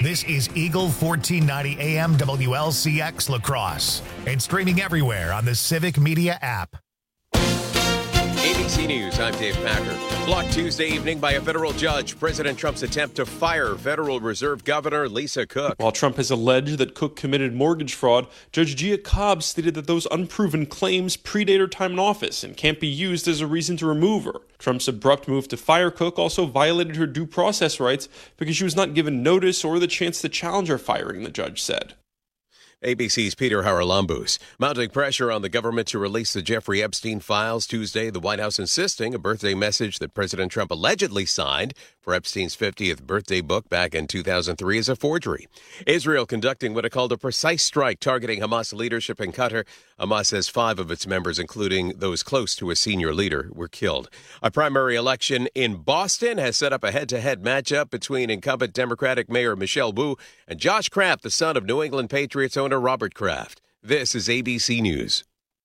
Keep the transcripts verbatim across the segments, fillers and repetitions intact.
This is Eagle fourteen ninety A M W L C X La Crosse and streaming everywhere on the Civic Media app. A B C News, I'm Dave Packer. Blocked Tuesday evening by a federal judge. President Trump's attempt to fire Federal Reserve Governor Lisa Cook. While Trump has alleged that Cook committed mortgage fraud, Judge Gia Cobb stated that those unproven claims predate her time in office and can't be used as a reason to remove her. Trump's abrupt move to fire Cook also violated her due process rights because she was not given notice or the chance to challenge her firing, the judge said. A B C's Peter Haralambous. Mounting pressure on the government to release the Jeffrey Epstein files Tuesday, the White House insisting a birthday message that President Trump allegedly signed for Epstein's fiftieth birthday book back in two thousand three is a forgery. Israel conducting what it called a precise strike targeting Hamas leadership in Qatar. Hamas says five of its members, including those close to a senior leader, were killed. A primary election in Boston has set up a head-to-head matchup between incumbent Democratic Mayor Michelle Wu and Josh Kraft, the son of New England Patriots owner Robert Kraft. This is A B C News.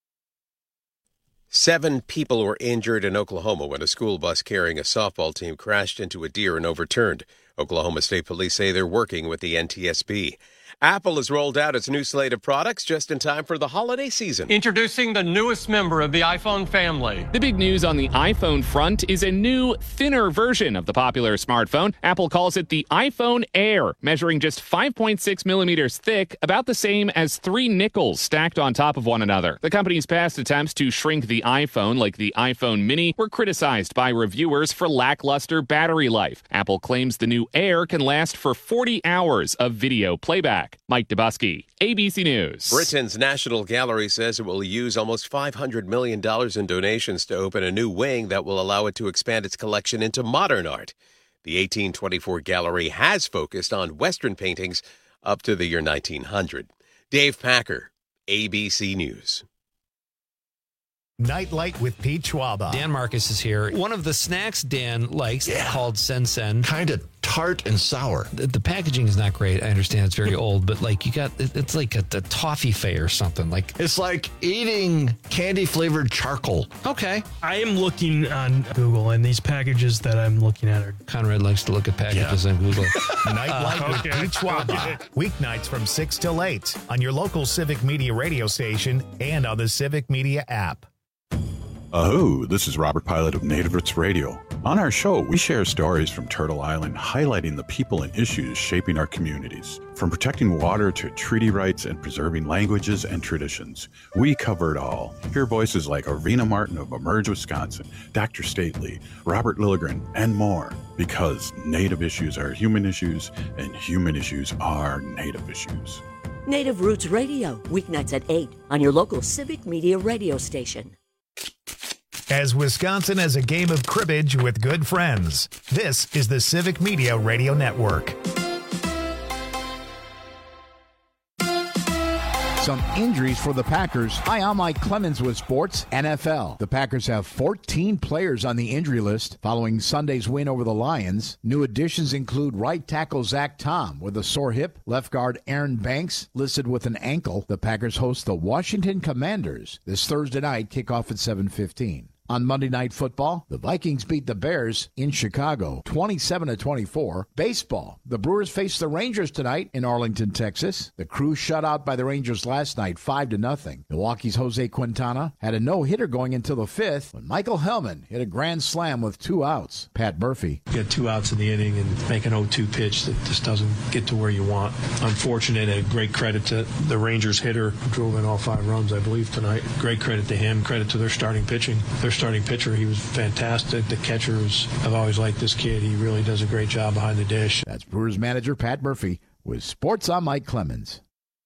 Seven people were injured in Oklahoma when a school bus carrying a softball team crashed into a deer and overturned. Oklahoma State Police say they're working with the N T S B. Apple has rolled out its new slate of products just in time for the holiday season. Introducing the newest member of the iPhone family. The big news on the iPhone front is a new, thinner version of the popular smartphone. Apple calls it the iPhone Air, measuring just five point six millimeters thick, about the same as three nickels stacked on top of one another. The company's past attempts to shrink the iPhone, like the iPhone Mini, were criticized by reviewers for lackluster battery life. Apple claims the new Air can last for forty hours of video playback. Mike Dubusky, A B C News. Britain's National Gallery says it will use almost five hundred million dollars in donations to open a new wing that will allow it to expand its collection into modern art. The eighteen twenty-four gallery has focused on Western paintings up to the year nineteen hundred. Dave Packer, A B C News. Nightlight with Pete Schwaba. Dan Marcus is here. One of the snacks Dan likes Yeah. called Sen Sen. Kind of tart and sour. The, the packaging is not great. I understand it's very old, but like you got, it, it's like a, a toffee fay or something. Like It's like eating candy-flavored charcoal. okay, I am looking on Google, and these packages that I'm looking at are... Conrad likes to look at packages on Google. Nightlight Uh, with okay. Pete Schwaba. Weeknights from six till eight on your local Civic Media radio station and on the Civic Media app. Aho, this is Robert Pilot of Native Roots Radio. On our show, we share stories from Turtle Island highlighting the people and issues shaping our communities. From protecting water to treaty rights and preserving languages and traditions, we cover it all. Hear voices like Arena Martin of Emerge, Wisconsin, Doctor Stately, Robert Lilligren, and more. Because Native issues are human issues, and human issues are Native issues. Native Roots Radio, weeknights at eight on your local Civic Media radio station. As Wisconsin has a game of cribbage with good friends, this is the Civic Media Radio Network. Some injuries for the Packers. Hi, I'm Mike Clemens with Sports N F L. The Packers have fourteen players on the injury list following Sunday's win over the Lions. New additions include right tackle Zach Tom with a sore hip, left guard Aaron Banks listed with an ankle. The Packers host the Washington Commanders this Thursday night, kickoff at seven fifteen. On Monday Night Football, the Vikings beat the Bears in Chicago, twenty-seven to twenty-four. Baseball, the Brewers face the Rangers tonight in Arlington, Texas. The Crew shut out by the Rangers last night, five to nothing. Milwaukee's Jose Quintana had a no-hitter going until the fifth when Michael Hellman hit a grand slam with two outs. Pat Murphy. You get two outs in the inning and make an oh two pitch that just doesn't get to where you want. Unfortunate, and great credit to the Rangers hitter who drove in all five runs, I believe, tonight. Great credit to him. Credit to their starting pitching. Their starting pitcher, he was fantastic. The catchers, I've always liked this kid. He really does a great job behind the dish. That's Brewers manager Pat Murphy with Sports on Mike Clemens.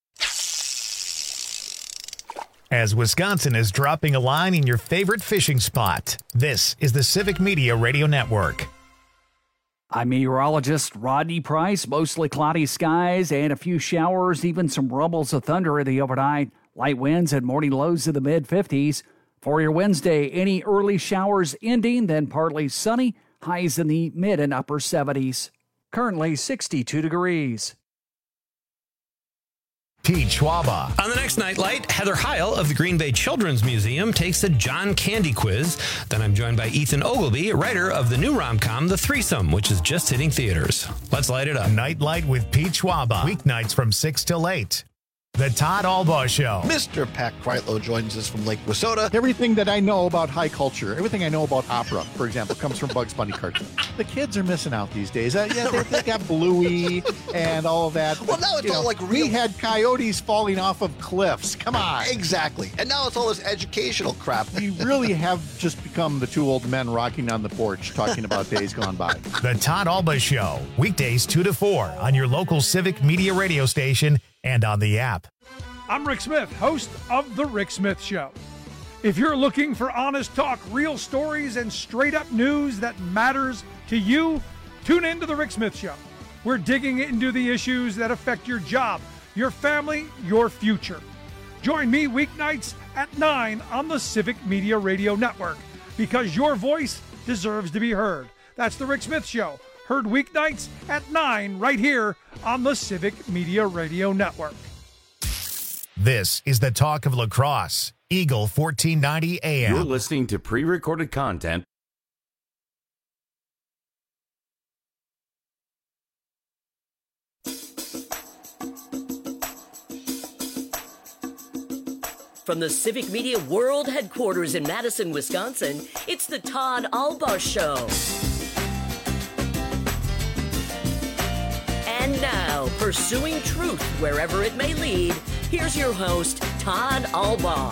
As Wisconsin is dropping a line in your favorite fishing spot, this is the Civic Media Radio Network. I'm meteorologist Rodney Price. Mostly cloudy skies and a few showers, even some rumbles of thunder in the overnight. Light winds and morning lows in the mid fifties. For your Wednesday, any early showers ending, then partly sunny, highs in the mid and upper seventies. Currently sixty-two degrees. Pete Schwaba. On the next Nightlight, Heather Heil of the Green Bay Children's Museum takes the John Candy quiz. Then I'm joined by Ethan Ogilvy, writer of the new rom-com, The Threesome, which is just hitting theaters. Let's light it up. Nightlight with Pete Schwaba. Weeknights from six till eight. The Todd Albaugh Show. Mister Pat Kreitlow joins us from Lake Wissota. Everything that I know about high culture, everything I know about opera, for example, comes from Bugs Bunny cartoons. The kids are missing out these days. Uh, yeah, they, they got Bluey and all of that. Well, now it's all know, like real. We had coyotes falling off of cliffs. Come on. Exactly. And now it's all this educational crap. We really have just become the two old men rocking on the porch talking about days gone by. The Todd Albaugh Show. Weekdays two to four on your local Civic Media radio station and on the app. I'm Rick Smith, host of The Rick Smith Show. If you're looking for honest talk, real stories, and straight-up news that matters to you, tune in to The Rick Smith Show. We're digging into the issues that affect your job, your family, your future. Join me weeknights at nine on the Civic Media Radio Network, because your voice deserves to be heard. That's The Rick Smith Show, heard weeknights at nine right here on the Civic Media Radio Network. This is the talk of lacrosse. Eagle fourteen ninety A M. You're listening to pre-recorded content. From the Civic Media World Headquarters in Madison, Wisconsin, it's the Todd Albaugh Show. And now, pursuing truth wherever it may lead, here's your host, Todd Albaugh.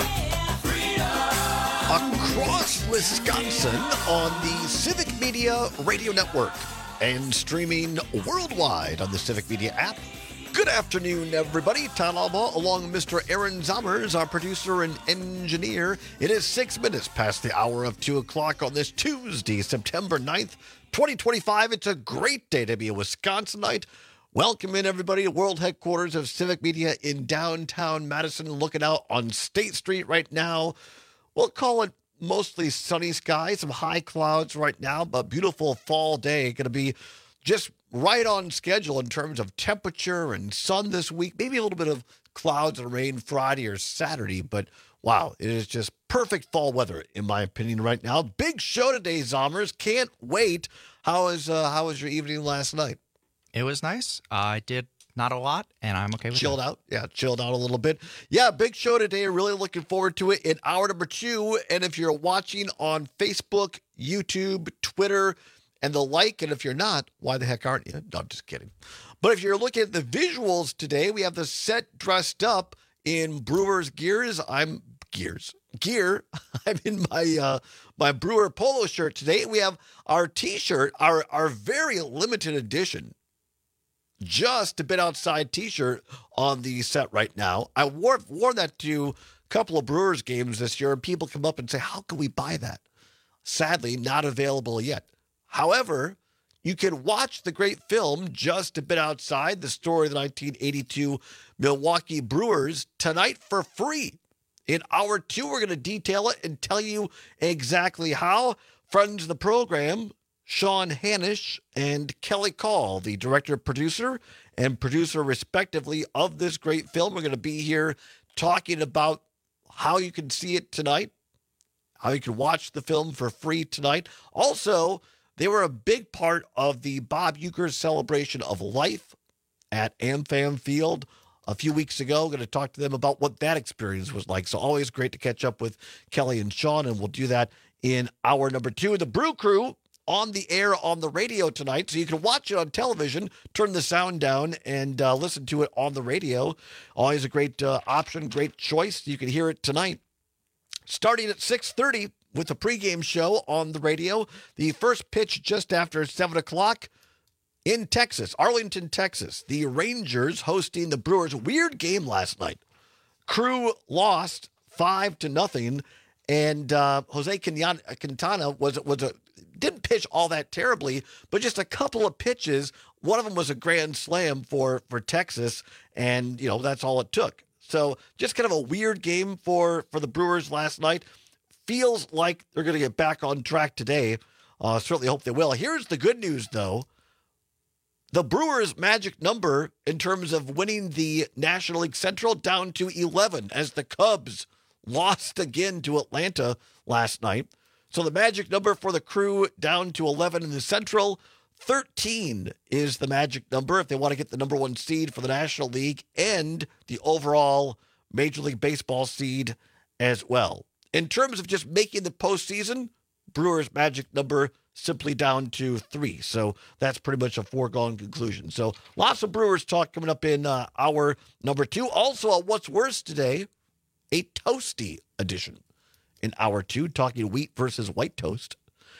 Across Wisconsin on the Civic Media Radio Network and streaming worldwide on the Civic Media app. Good afternoon, everybody. Todd Albaugh along with Mister Aaron Zommers, our producer and engineer. It is six minutes past the hour of two o'clock on this Tuesday, September ninth, twenty twenty-five. It's a great day to be a Wisconsinite. Welcome in, everybody, to World Headquarters of Civic Media in downtown Madison. Looking out on State Street right now. We'll call it mostly sunny skies, some high clouds right now, but beautiful fall day. Going to be just right on schedule in terms of temperature and sun this week. Maybe a little bit of clouds and rain Friday or Saturday, but wow, it is just perfect fall weather, in my opinion, right now. Big show today, Zommers. Can't wait. How was, uh, how was your evening last night? It was nice. Uh, I did not a lot, and I'm okay with it. Chilled out. Yeah, chilled out a little bit. Yeah, big show today. Really looking forward to it in hour number two. And if you're watching on Facebook, YouTube, Twitter, and the like, and if you're not, why the heck aren't you? No, I'm just kidding. But if you're looking at the visuals today, we have the set dressed up in Brewers gears. I'm gears. Gear. I'm in my uh, my Brewer polo shirt today. We have our T-shirt, our, our very limited edition Just a Bit Outside t-shirt on the set right now. I wore, wore that to a couple of Brewers games this year, and people come up and say, how can we buy that? Sadly, not available yet. However, you can watch the great film, Just a Bit Outside, the story of the nineteen eighty-two Milwaukee Brewers, tonight for free. In hour two, we're going to detail it and tell you exactly how. Friends of the program, Sean Hanish and Kelly Call, the director, producer, and producer, respectively, of this great film. We're going to be here talking about how you can see it tonight, how you can watch the film for free tonight. Also, they were a big part of the Bob Uecker celebration of life at AmFam Field a few weeks ago. We're going to talk to them about what that experience was like. So always great to catch up with Kelly and Sean, and we'll do that in hour number two. The Brew Crew on the air on the radio tonight, so you can watch it on television, turn the sound down, and uh, listen to it on the radio. Always a great uh, option, great choice. You can hear it tonight. Starting at six thirty with the pregame show on the radio. The first pitch just after seven o'clock in Texas, Arlington, Texas. The Rangers hosting the Brewers. Weird game last night. Crew lost five to nothing, and uh, Jose Quintana was was a didn't pitch all that terribly, but just a couple of pitches. One of them was a grand slam for for Texas, and you know that's all it took. So just kind of a weird game for for the Brewers last night. Feels like they're going to get back on track today. Uh, certainly hope they will. Here's the good news, though. The Brewers' magic number in terms of winning the National League Central down to eleven as the Cubs lost again to Atlanta last night. So the magic number for the Crew down to eleven in the Central. thirteen is the magic number if they want to get the number one seed for the National League and the overall Major League Baseball seed as well. In terms of just making the postseason, Brewers' magic number simply down to three. So that's pretty much a foregone conclusion. So lots of Brewers talk coming up in uh, hour number two. Also, a What's Worse today, a toasty edition in hour two, talking wheat versus white toast.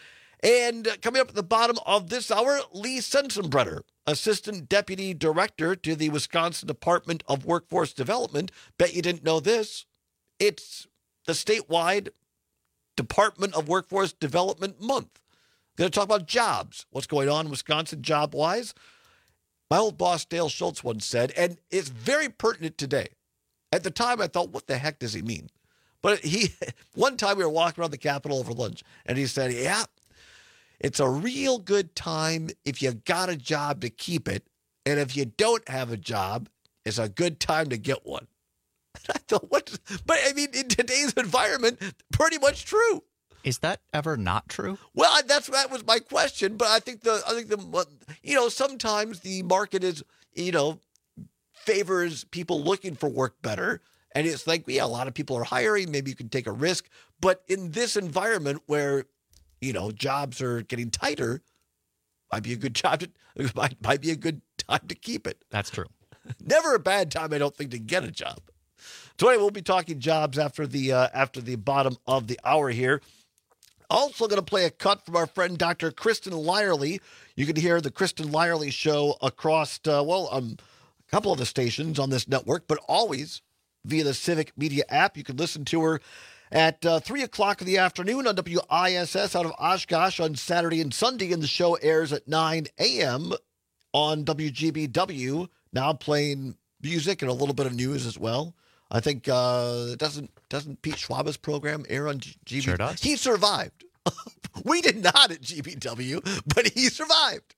And coming up at the bottom of this hour, Lee Sensenbrenner, Assistant Deputy Director to the Wisconsin Department of Workforce Development. Bet you didn't know this. It's the statewide Department of Workforce Development Month. Going to talk about jobs, what's going on in Wisconsin job-wise. My old boss, Dale Schultz, once said, and it's very pertinent today. At the time, I thought, what the heck does he mean? But he, one time we were walking around the Capitol over lunch, and he said, yeah, it's a real good time if you got a job to keep it, and if you don't have a job, it's a good time to get one. I thought, what? But I mean, in today's environment, pretty much true. Is that ever not true? Well, that's that was my question. But I think the I think the you know sometimes the market is you know favors people looking for work better, and it's like yeah, a lot of people are hiring. Maybe you can take a risk. But in this environment where you know jobs are getting tighter, might be a good job to might, might be a good time to keep it. That's true. Never a bad time, I don't think, to get a job. So anyway, we'll be talking jobs after the uh, after the bottom of the hour here. Also going to play a cut from our friend Doctor Kristen Lyerly. You can hear the Kristen Lyerly show across, uh, well, um, a couple of the stations on this network, but always via the Civic Media app. You can listen to her at uh, three o'clock in the afternoon on W I S S out of Oshkosh on Saturday and Sunday, and the show airs at nine a.m. on W G B W, now playing music and a little bit of news as well. I think uh, doesn't doesn't Pete Schwaba's program air on G B W? Sure does. He survived. We did not at G B W, but he survived.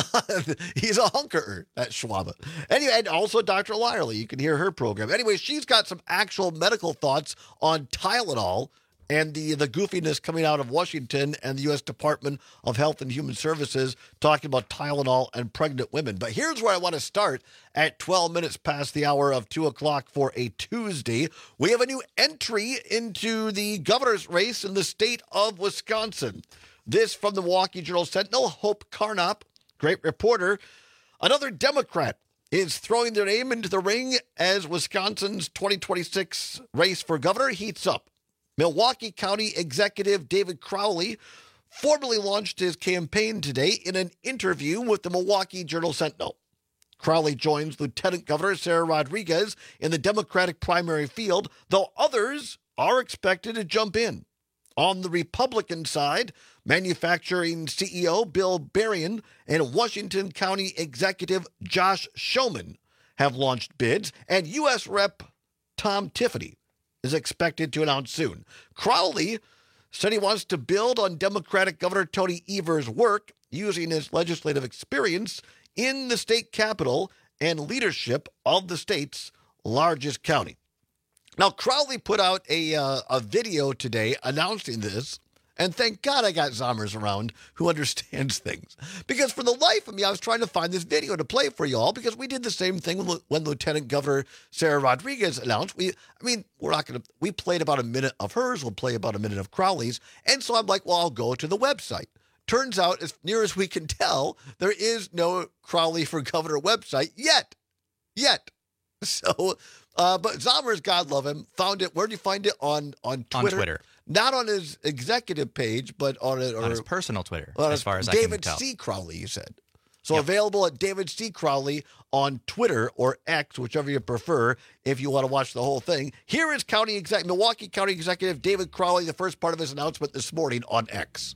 He's a hunkerer at Schwaba. Anyway, and also Doctor Lyerly. You can hear her program. Anyway, she's got some actual medical thoughts on Tylenol and the, the goofiness coming out of Washington and the U S Department of Health and Human Services talking about Tylenol and pregnant women. But here's where I want to start at twelve minutes past the hour of two o'clock for a Tuesday. We have a new entry into the governor's race in the state of Wisconsin. This from the Milwaukee Journal-Sentinel, Hope Carnop, great reporter. Another Democrat is throwing their name into the ring as Wisconsin's twenty twenty-six race for governor heats up. Milwaukee County Executive David Crowley formally launched his campaign today in an interview with the Milwaukee Journal-Sentinel. Crowley joins Lieutenant Governor Sarah Rodriguez in the Democratic primary field, though others are expected to jump in. On the Republican side, manufacturing C E O Bill Berrien and Washington County Executive Josh Schoeman have launched bids, and U S Rep Tom Tiffany is expected to announce soon. Crowley said he wants to build on Democratic Governor Tony Evers' work using his legislative experience in the state capital and leadership of the state's largest county. Now, Crowley put out a uh, a video today announcing this, and thank God I got Zommers around who understands things. Because for the life of me, I was trying to find this video to play for you all, because we did the same thing when, when Lieutenant Governor Sarah Rodriguez announced. We, I mean, we're not going to, we played about a minute of hers, we'll play about a minute of Crowley's, and so I'm like, well, I'll go to the website. Turns out, as near as we can tell, there is no Crowley for Governor website yet. Yet. So, uh, but Zommers, God love him, found it. Where did you find it? On on Twitter. On Twitter. Not on his executive page, but on it. Or, on his personal Twitter, as his, far as David I can tell. C. Crowley, you said. So yep. Available at David C. Crowley on Twitter or X, whichever you prefer, if you want to watch the whole thing. Here is County Exec- Milwaukee County Executive David Crowley, the first part of his announcement this morning on X.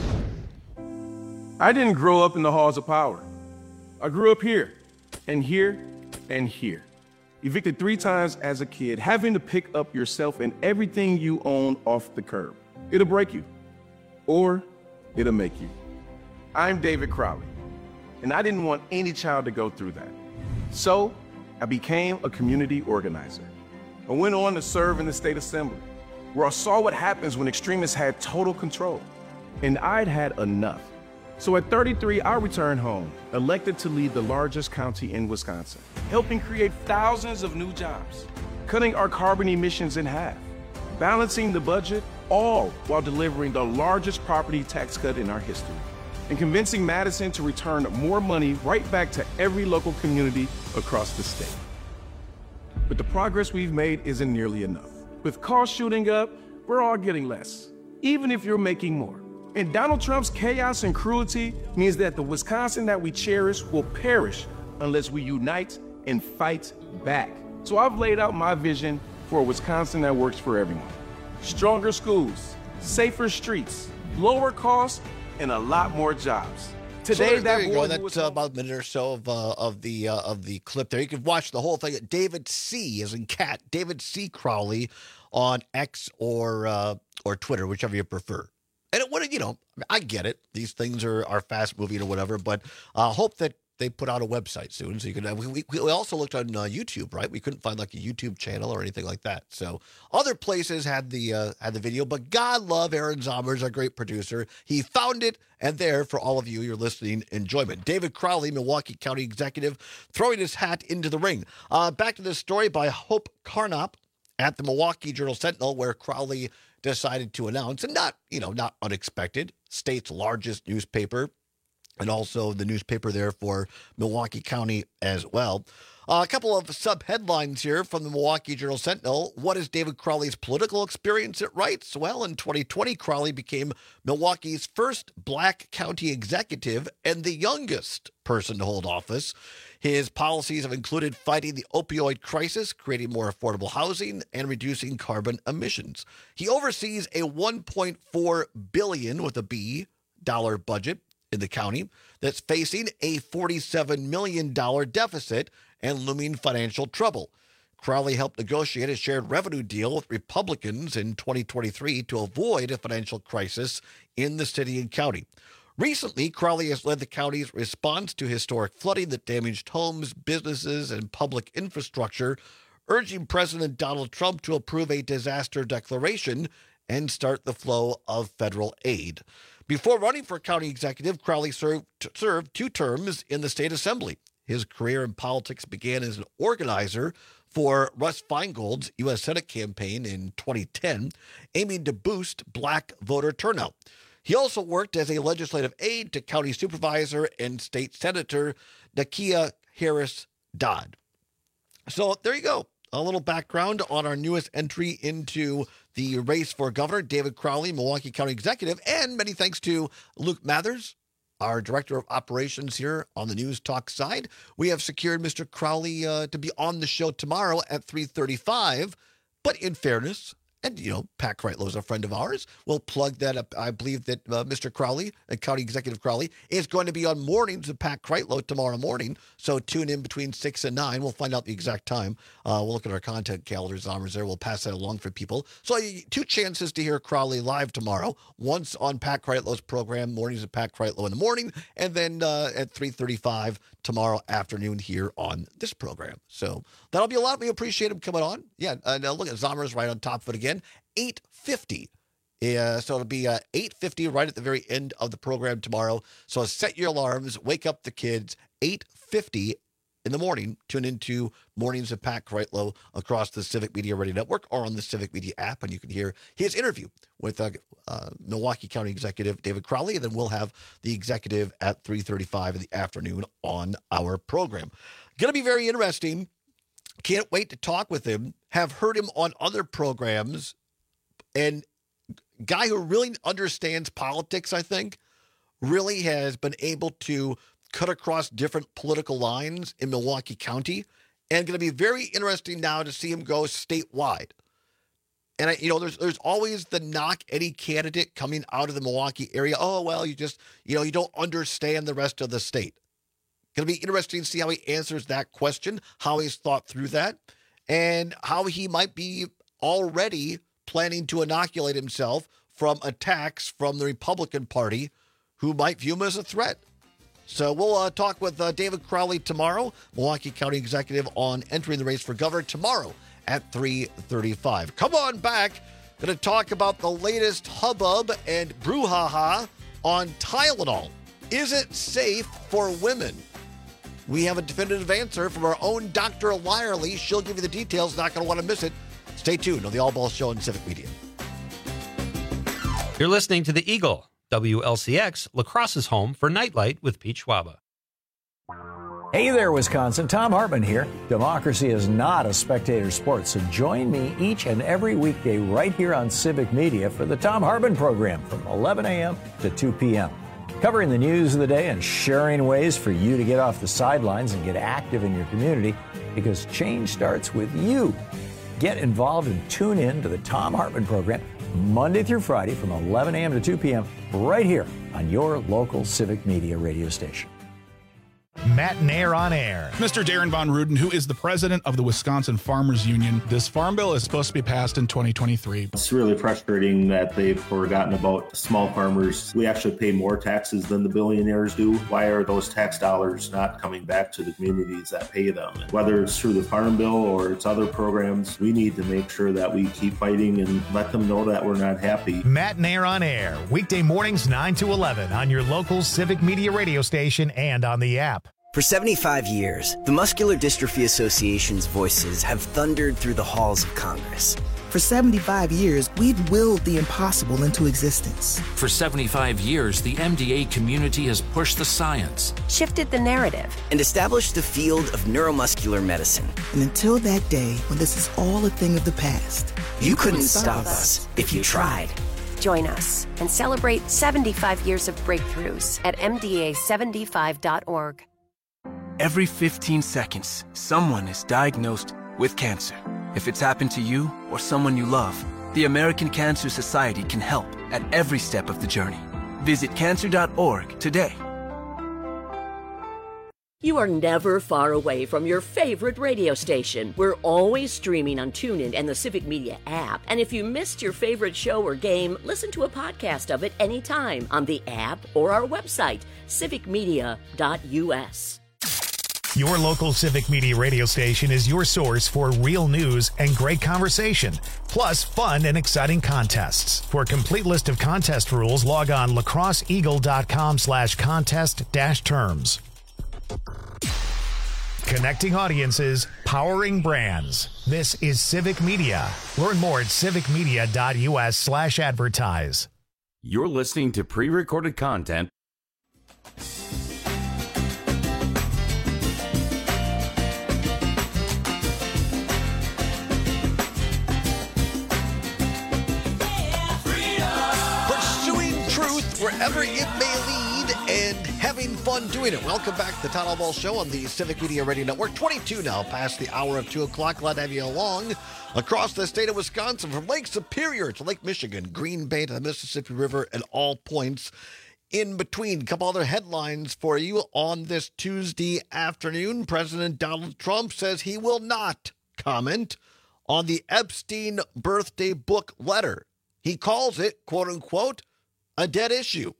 I didn't grow up in the halls of power. I grew up here, and here, and here. Evicted three times as a kid, having to pick up yourself and everything you own off the curb. It'll break you, or it'll make you. I'm David Crowley. and I didn't want any child to go through that. So I became a community organizer. I went on to serve in the state assembly, where I saw what happens when extremists had total control. And I'd had enough. So at thirty-three, I returned home, elected to lead the largest county in Wisconsin, helping create thousands of new jobs, cutting our carbon emissions in half, balancing the budget, all while delivering the largest property tax cut in our history, and convincing Madison to return more money right back to every local community across the state. But the progress we've made isn't nearly enough. With costs shooting up, we're all getting less, even if you're making more. And Donald Trump's chaos and cruelty means that the Wisconsin that we cherish will perish unless we unite and fight back. So I've laid out my vision for a Wisconsin that works for everyone. Stronger schools, safer streets, lower costs, and a lot more jobs. Today, so there, that there you boy go. That's uh, about a minute or so of uh, of the uh, of the clip there. You can watch the whole thing at David C. as in cat, David C. Crowley on X or uh, or Twitter, whichever you prefer. And it would, you know, I get it. These things are, are fast moving or whatever, but I uh, hope that they put out a website soon. So you can, we, we also looked on uh, YouTube, right? We couldn't find like a YouTube channel or anything like that. So other places had the, uh, had the video, but God love Aaron Zommers, our great producer. He found it. And there for all of you, your listening enjoyment. David Crowley, Milwaukee County Executive, throwing his hat into the ring. Uh, back to this story by Hope Carnop at the Milwaukee Journal-Sentinel, where Crowley decided to announce, and not, you know, not unexpected, state's largest newspaper, and also the newspaper there for Milwaukee County as well. Uh, a couple of sub-headlines here from the Milwaukee Journal-Sentinel. What is David Crowley's political experience? It writes, well, in twenty twenty, Crowley became Milwaukee's first black county executive and the youngest person to hold office. His policies have included fighting the opioid crisis, creating more affordable housing, and reducing carbon emissions. He oversees a one point four billion dollars with a B dollar budget in the county that's facing a forty-seven million dollars deficit and looming financial trouble. Crowley helped negotiate a shared revenue deal with Republicans in twenty twenty-three to avoid a financial crisis in the city and county. Recently, Crowley has led the county's response to historic flooding that damaged homes, businesses, and public infrastructure, urging President Donald Trump to approve a disaster declaration and start the flow of federal aid. Before running for county executive, Crowley served, served two terms in the state assembly. His career in politics began as an organizer for Russ Feingold's U S Senate campaign in twenty ten, aiming to boost black voter turnout. He also worked as a legislative aide to County Supervisor and State Senator Nakia Harris Dodd. So there you go. A little background on our newest entry into the race for governor, David Crowley, Milwaukee County Executive, and many thanks to Luke Mathers, our Director of Operations here on the News Talk side. We have secured Mister Crowley uh, to be on the show tomorrow at three thirty-five, but in fairness, and, you know, Pat Kreitlow is a friend of ours. We'll plug that up. I believe that uh, Mister Crowley, uh, County Executive Crowley, is going to be on mornings with Pat Kreitlow tomorrow morning. So tune in between six and nine. We'll find out the exact time. Uh, we'll look at our content calendar, Zommers there. We'll pass that along for people. So uh, two chances to hear Crowley live tomorrow. Once on Pat Kreitlow's program, mornings with Pat Kreitlow in the morning, and then uh, at three thirty-five tomorrow afternoon here on this program. So that'll be a lot. We appreciate him coming on. Yeah, uh, now look at Zommers right on top of it again. eight fifty. Uh, so it'll be uh, eight fifty right at the very end of the program tomorrow. So set your alarms, wake up the kids, eight fifty in the morning. Tune into Mornings of Pat Kreitlow across the Civic Media Radio Network or on the Civic Media app, and you can hear his interview with uh, uh, Milwaukee County Executive David Crowley, and then we'll have the executive at three thirty-five in the afternoon on our program. Going to be very interesting. Can't wait to talk with him. Have heard him on other programs. And guy who really understands politics, I think, really has been able to cut across different political lines in Milwaukee County. And going to be very interesting now to see him go statewide. And, I, you know, there's there's always the knock any candidate coming out of the Milwaukee area. Oh, well, you just, you know, you don't understand the rest of the state. Going to be interesting to see how he answers that question, how he's thought through that, and how he might be already planning to inoculate himself from attacks from the Republican Party who might view him as a threat. So we'll uh, talk with uh, David Crowley tomorrow, Milwaukee County Executive, on entering the race for governor tomorrow at three thirty-five. Come on back. Going to talk about the latest hubbub and brouhaha on Tylenol. Is it safe for women? We have a definitive answer from our own Doctor Lyerly. She'll give you the details. Not going to want to miss it. Stay tuned on the All Ball Show on Civic Media. You're listening to The Eagle, W L C X, La Crosse's home for Nightlight with Pete Schwaba. Hey there, Wisconsin. Tom Hartman here. Democracy is not a spectator sport, so join me each and every weekday right here on Civic Media for the Tom Hartman program from eleven a.m. to two p.m. Covering the news of the day and sharing ways for you to get off the sidelines and get active in your community, because change starts with you. Get involved and tune in to the Tom Hartman program Monday through Friday from eleven a.m. to two p.m. right here on your local Civic Media radio station. Matt Nair on air. Mister Darren Von Ruden, who is the president of the Wisconsin Farmers Union. This farm bill is supposed to be passed in twenty twenty-three. It's really frustrating that they've forgotten about small farmers. We actually pay more taxes than the billionaires do. Why are those tax dollars not coming back to the communities that pay them? And whether it's through the farm bill or it's other programs, we need to make sure that we keep fighting and let them know that we're not happy. Matt Nair on air, weekday mornings nine to eleven on your local Civic Media radio station and on the app. For seventy-five years, the Muscular Dystrophy Association's voices have thundered through the halls of Congress. For seventy-five years, we've willed the impossible into existence. For seventy-five years, the M D A community has pushed the science, shifted the narrative, and established the field of neuromuscular medicine. And until that day when this is all a thing of the past, you, you couldn't, couldn't stop us if you tried. Join us and celebrate seventy-five years of breakthroughs at M D A seventy-five dot org. Every fifteen seconds, someone is diagnosed with cancer. If it's happened to you or someone you love, the American Cancer Society can help at every step of the journey. Visit cancer dot org today. You are never far away from your favorite radio station. We're always streaming on TuneIn and the Civic Media app. And if you missed your favorite show or game, listen to a podcast of it anytime on the app or our website, civic media dot u s. Your local Civic Media radio station is your source for real news and great conversation, plus fun and exciting contests. For a complete list of contest rules, log on lacrosseeagle.com slash contest dash terms. Connecting audiences, powering brands. This is Civic Media. Learn more at civic media dot u s slash advertise. You're listening to pre-recorded content. Wherever it may lead and having fun doing it. Welcome back to the Town Hall Ball Show on the Civic Media Radio Network. twenty-two now, past the hour of two o'clock. Glad to have you along across the state of Wisconsin, from Lake Superior to Lake Michigan, Green Bay to the Mississippi River, and all points in between. A couple other headlines for you on this Tuesday afternoon. President Donald Trump says he will not comment on the Epstein birthday book letter. He calls it, quote unquote, a dead issue.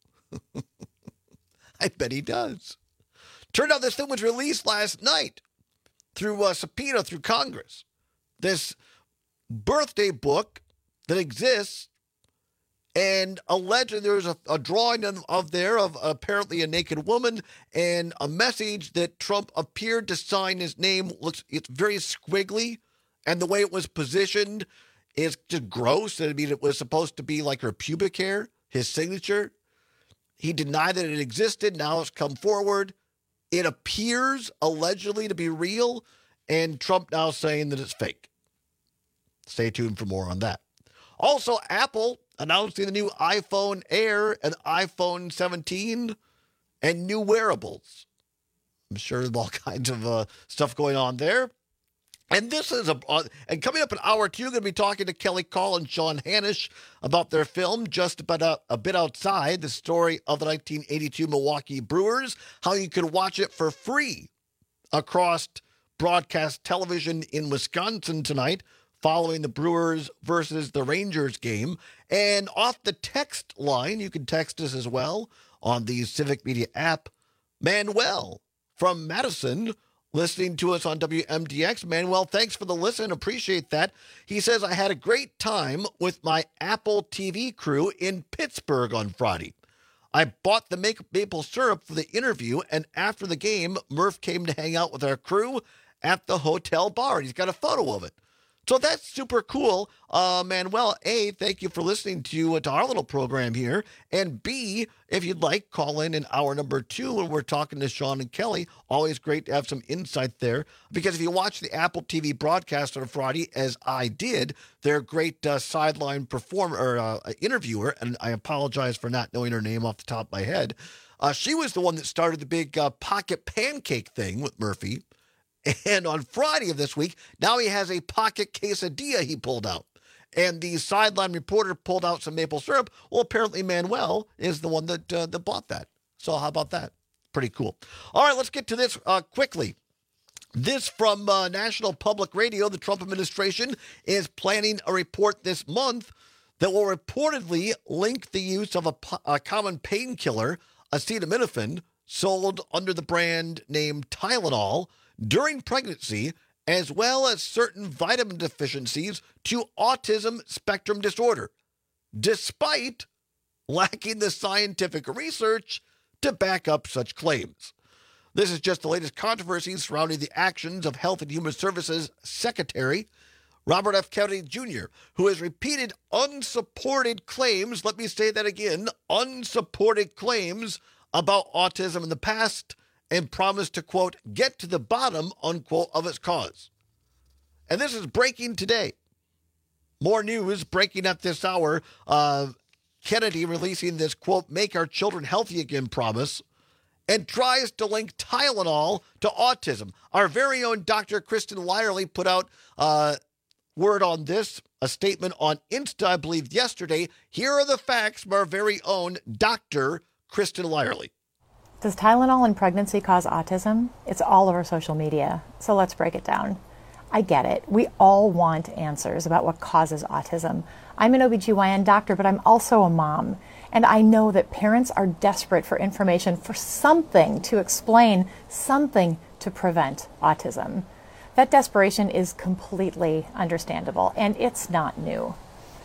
I bet he does. Turned out this thing was released last night through a subpoena through Congress. This birthday book that exists, and allegedly there's a, a drawing of, of there of apparently a naked woman and a message that Trump appeared to sign his name. Looks, it's very squiggly, and the way it was positioned is just gross. I mean, it was supposed to be like her pubic hair, his signature. He denied that it existed. Now it's come forward. It appears allegedly to be real, and Trump now saying that it's fake. Stay tuned for more on that. Also, Apple announcing the new iPhone Air and iPhone seventeen and new wearables. I'm sure there's all kinds of uh, stuff going on there. And this is a, uh, and coming up in hour two, going to be talking to Kelly Call and Sean Hanisch about their film, Just About a, a Bit Outside, the story of the nineteen eighty-two Milwaukee Brewers, how you can watch it for free across broadcast television in Wisconsin tonight, following the Brewers versus the Rangers game. And off the text line, you can text us as well on the Civic Media app, Manuel from Madison, listening to us on W M D X. Manuel, thanks for the listen. Appreciate that. He says, I had a great time with my Apple T V crew in Pittsburgh on Friday. I bought the maple syrup for the interview, and after the game, Murph came to hang out with our crew at the hotel bar. He's got a photo of it. So that's super cool. Uh, Manuel, A, thank you for listening to, uh, to our little program here. And B, if you'd like, call in in hour number two when we're talking to Sean and Kelly. Always great to have some insight there. Because if you watch the Apple T V broadcast on Friday, as I did, their great uh, sideline performer or uh, interviewer, and I apologize for not knowing her name off the top of my head, uh, she was the one that started the big uh, pocket pancake thing with Murphy. And on Friday of this week, now he has a pocket quesadilla he pulled out. And the sideline reporter pulled out some maple syrup. Well, apparently Manuel is the one that uh, that bought that. So how about that? Pretty cool. All right, let's get to this uh, quickly. This from uh, National Public Radio. The Trump administration is planning a report this month that will reportedly link the use of a, a common painkiller, acetaminophen, sold under the brand name Tylenol, during pregnancy, as well as certain vitamin deficiencies to autism spectrum disorder, despite lacking the scientific research to back up such claims. This is just the latest controversy surrounding the actions of Health and Human Services Secretary Robert F. Kennedy Junior, who has repeated unsupported claims, let me say that again, unsupported claims about autism in the past, and promised to, quote, get to the bottom, unquote, of its cause. And this is breaking today. More news breaking at this hour. Uh, Kennedy releasing this, quote, make our children healthy again promise, and tries to link Tylenol to autism. Our very own Doctor Kristen Lyerly put out uh, word on this, a statement on Insta, I believe, yesterday. Here are the facts from our very own Doctor Kristen Lyerly. Does Tylenol in pregnancy cause autism? It's all over social media, so let's break it down. I get it. We all want answers about what causes autism. I'm an O B G Y N doctor, but I'm also a mom, and I know that parents are desperate for information, for something to explain, something to prevent autism. That desperation is completely understandable, and it's not new.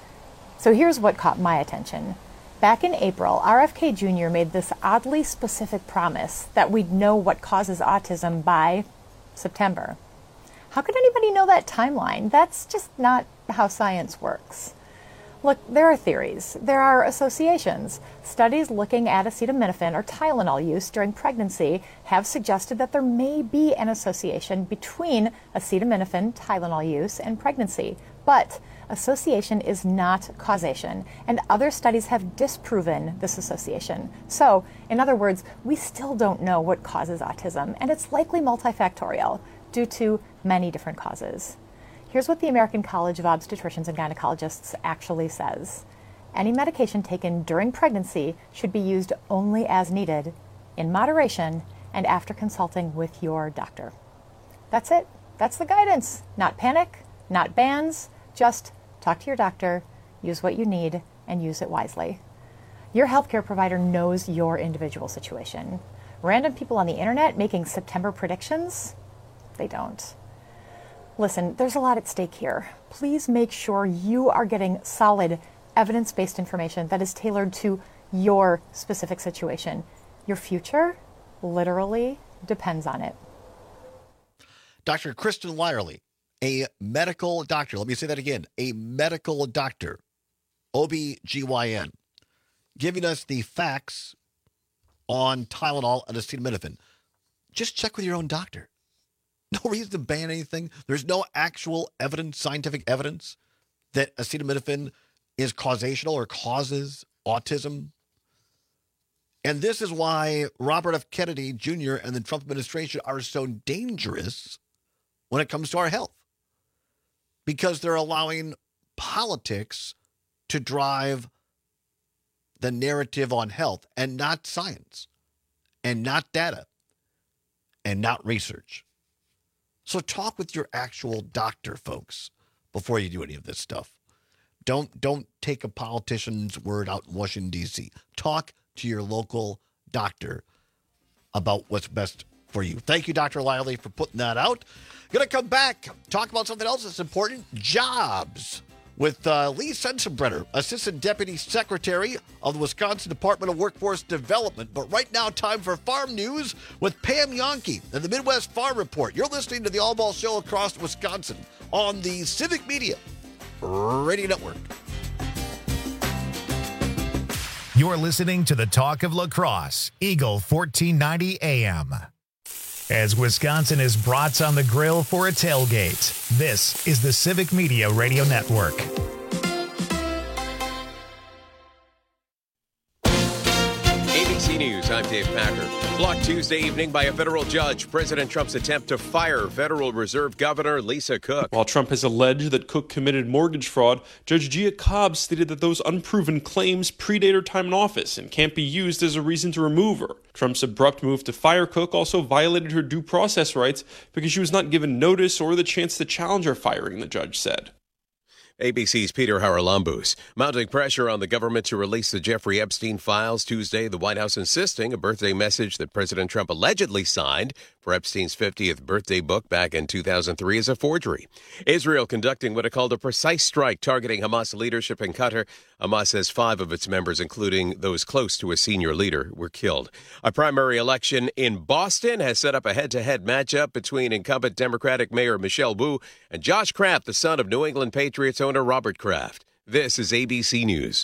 So here's what caught my attention. Back in April, R F K Junior made this oddly specific promise that we'd know what causes autism by September. How could anybody know that timeline? That's just not how science works. Look, there are theories. There are associations. Studies looking at acetaminophen or Tylenol use during pregnancy have suggested that there may be an association between acetaminophen, Tylenol use, and pregnancy. But association is not causation, and other studies have disproven this association. So, in other words, we still don't know what causes autism, and it's likely multifactorial due to many different causes. Here's what the American College of Obstetricians and Gynecologists actually says. Any medication taken during pregnancy should be used only as needed, in moderation, and after consulting with your doctor. That's it. That's the guidance. Not panic, not bans, just talk to your doctor, use what you need, and use it wisely. Your healthcare provider knows your individual situation. Random people on the internet making September predictions? They don't. Listen, there's a lot at stake here. Please make sure you are getting solid, evidence-based information that is tailored to your specific situation. Your future literally depends on it. Doctor Kristen Lyerly, a medical doctor. Let me say that again. A medical doctor, O B G Y N, giving us the facts on Tylenol and acetaminophen. Just check with your own doctor. No reason to ban anything. There's no actual evidence, scientific evidence, that acetaminophen is causational or causes autism. And this is why Robert F. Kennedy Junior and the Trump administration are so dangerous when it comes to our health. Because they're allowing politics to drive the narrative on health and not science and not data and not research. So talk with your actual doctor, folks, before you do any of this stuff. Don't don't take a politician's word out in Washington, D C. Talk to your local doctor about what's best for you. Thank you, Doctor Lively, for putting that out. Going to come back, talk about something else that's important, jobs, with uh, Lee Sensenbrenner, Assistant Deputy Secretary of the Wisconsin Department of Workforce Development. But right now, time for farm news with Pam Yonke and the Midwest Farm Report. You're listening to the All Ball Show across Wisconsin on the Civic Media Radio Network. You're listening to the Talk of La Crosse, Eagle fourteen ninety A M. As Wisconsin is brats on the grill for a tailgate, this is the Civic Media Radio Network. A B C News, I'm Dave Packer. Blocked Tuesday evening by a federal judge, President Trump's attempt to fire Federal Reserve Governor Lisa Cook. While Trump has alleged that Cook committed mortgage fraud, Judge Gia Cobb stated that those unproven claims predate her time in office and can't be used as a reason to remove her. Trump's abrupt move to fire Cook also violated her due process rights because she was not given notice or the chance to challenge her firing, the judge said. A B C's Peter Haralambous. Mounting pressure on the government to release the Jeffrey Epstein files Tuesday, the White House insisting a birthday message that President Trump allegedly signed for Epstein's fiftieth birthday book back in two thousand three is a forgery. Israel conducting what it called a precise strike targeting Hamas leadership in Qatar. Hamas says five of its members, including those close to a senior leader, were killed. A primary election in Boston has set up a head-to-head matchup between incumbent Democratic Mayor Michelle Wu and Josh Kraft, the son of New England Patriots owner Robert Kraft. This is A B C News.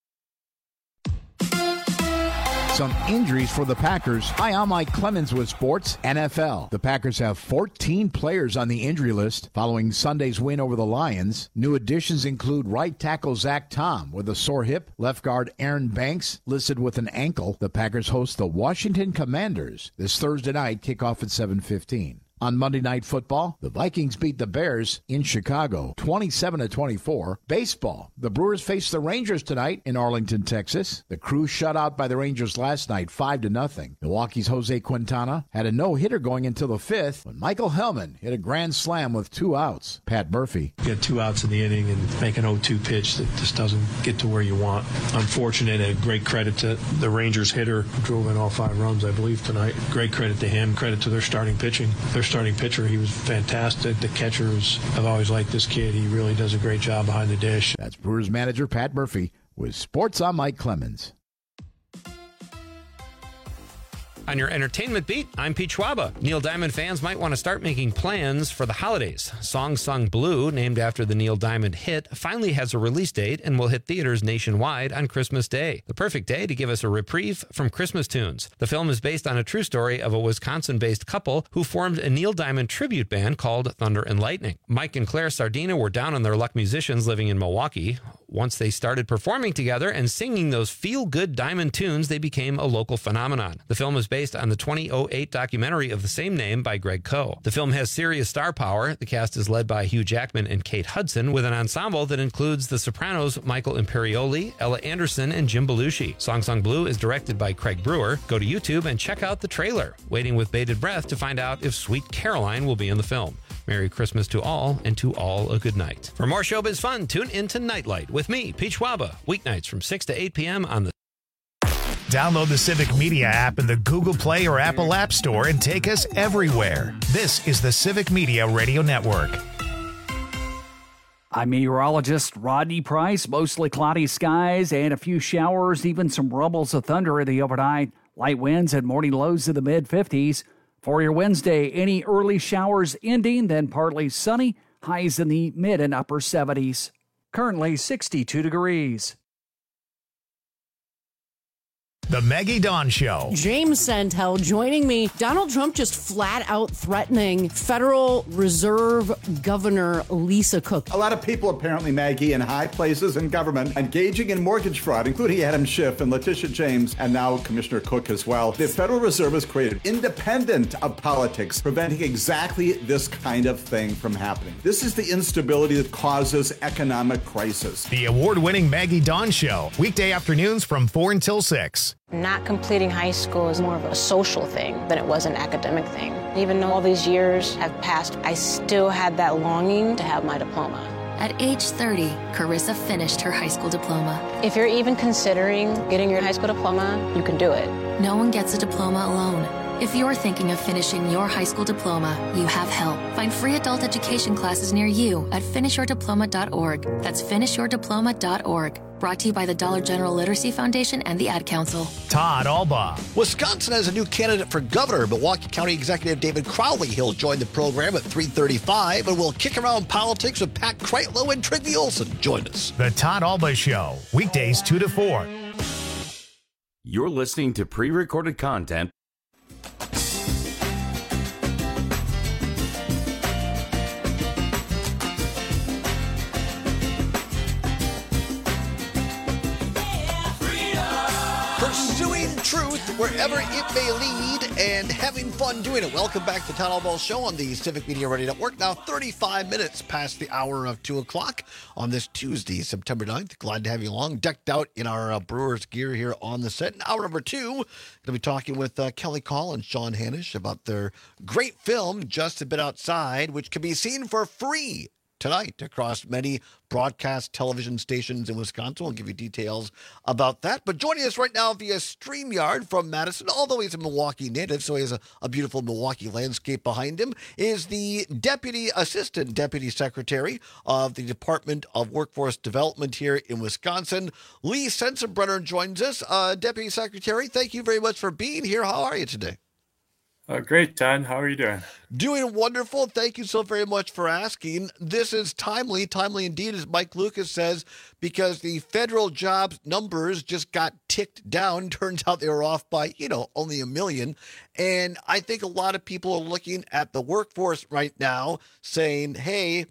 Some injuries for the Packers. Hi, I'm Mike Clemens with Sports N F L. The Packers have fourteen players on the injury list following Sunday's win over the Lions. New additions include right tackle Zach Tom with a sore hip, left guard Aaron Banks listed with an ankle. The Packers host the Washington Commanders this Thursday night, kickoff at seven fifteen. On Monday Night Football, the Vikings beat the Bears in Chicago, twenty-seven to twenty-four. Baseball, the Brewers face the Rangers tonight in Arlington, Texas. The Crew shut out by the Rangers last night, five to nothing. Milwaukee's Jose Quintana had a no-hitter going until the fifth when Michael Hellman hit a grand slam with two outs. Pat Murphy. You get two outs in the inning and make an oh two pitch that just doesn't get to where you want. Unfortunate, a great credit to the Rangers hitter who drove in all five runs, I believe, tonight. Great credit to him. Credit to their starting pitching. Their starting pitcher, he was fantastic. The catchers, I've always liked this kid. He really does a great job behind the dish. That's Brewers manager Pat Murphy with Sports on Mike Clemens. On your entertainment beat, I'm Pete Schwaba. Neil Diamond fans might want to start making plans for the holidays. Song Sung Blue, named after the Neil Diamond hit, finally has a release date and will hit theaters nationwide on Christmas Day. The perfect day to give us a reprieve from Christmas tunes. The film is based on a true story of a Wisconsin-based couple who formed a Neil Diamond tribute band called Thunder and Lightning. Mike and Claire Sardina were down on their luck musicians living in Milwaukee. Once they started performing together and singing those feel-good Diamond tunes, they became a local phenomenon. The film is based on the two thousand eight documentary of the same name by Greg Coe. The film has serious star power. The cast is led by Hugh Jackman and Kate Hudson, with an ensemble that includes The Sopranos' Michael Imperioli, Ella Anderson, and Jim Belushi. Song Sung Blue is directed by Craig Brewer. Go to YouTube and check out the trailer. Waiting with bated breath to find out if Sweet Caroline will be in the film. Merry Christmas to all, and to all a good night. For more showbiz fun, tune in to Nightlight with me, Pete Schwaba, weeknights from six to eight p.m. on the... Download the Civic Media app in the Google Play or Apple App Store and take us everywhere. This is the Civic Media Radio Network. I'm meteorologist Rodney Price. Mostly cloudy skies and a few showers, even some rumbles of thunder in the overnight. Light winds and morning lows in the mid fifties. For your Wednesday, any early showers ending, then partly sunny, highs in the mid and upper seventies. Currently sixty-two degrees. The Maggie Dawn Show. James Santel joining me. Donald Trump just flat out threatening Federal Reserve Governor Lisa Cook. A lot of people, apparently, Maggie, in high places in government, engaging in mortgage fraud, including Adam Schiff and Letitia James, and now Commissioner Cook as well. The Federal Reserve has created, independent of politics, preventing exactly this kind of thing from happening. This is the instability that causes economic crisis. The award-winning Maggie Dawn Show. Weekday afternoons from four until six. Not completing high school is more of a social thing than it was an academic thing. Even though all these years have passed, I still had that longing to have my diploma. At age thirty, Carissa finished her high school diploma. If you're even considering getting your high school diploma, you can do it. No one gets a diploma alone. If you're thinking of finishing your high school diploma, you have help. Find free adult education classes near you at finish your diploma dot org. That's finish your diploma dot org. Brought to you by the Dollar General Literacy Foundation and the Ad Council. Todd Albaugh. Wisconsin has a new candidate for governor. Milwaukee County Executive David Crowley. He'll join the program at three thirty-five, and we'll kick around politics with Pat Kreitlow and Trygve Olson. Join us. The Todd Albaugh Show, weekdays two to four. You're listening to pre-recorded content. Pursuing truth wherever it may lead and having fun doing it. Welcome back to the Todd Albaugh Show on the Civic Media Radio Network. Now thirty-five minutes past the hour of two o'clock on this Tuesday, September ninth. Glad to have you along. Decked out in our uh, Brewers gear here on the set. In hour number two, going to be talking with uh, Kelly Call and Sean Hanish about their great film, Just a Bit Outside, which can be seen for free tonight across many broadcast television stations in Wisconsin. We'll give you details about that. But joining us right now via StreamYard from Madison, although he's a Milwaukee native, so he has a, a beautiful Milwaukee landscape behind him, is the Deputy Assistant Deputy Secretary of the Department of Workforce Development here in Wisconsin. Lee Sensenbrenner joins us. Uh, Deputy Secretary, thank you very much for being here. How are you today? Uh, great, Todd. How are you doing? Doing wonderful. Thank you so very much for asking. This is timely, timely indeed, as Mike Lucas says, because the federal jobs numbers just got ticked down. Turns out they were off by, you know, only a million. And I think a lot of people are looking at the workforce right now saying, hey,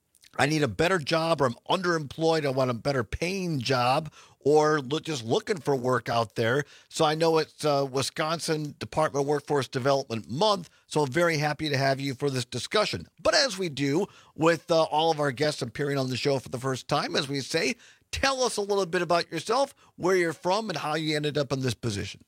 I need a better job, or I'm underemployed. I want a better paying job, or look, just looking for work out there. So I know it's uh, Wisconsin Department of Workforce Development Month, so I'm very happy to have you for this discussion. But as we do with uh, all of our guests appearing on the show for the first time, as we say, tell us a little bit about yourself, where you're from, and how you ended up in this position.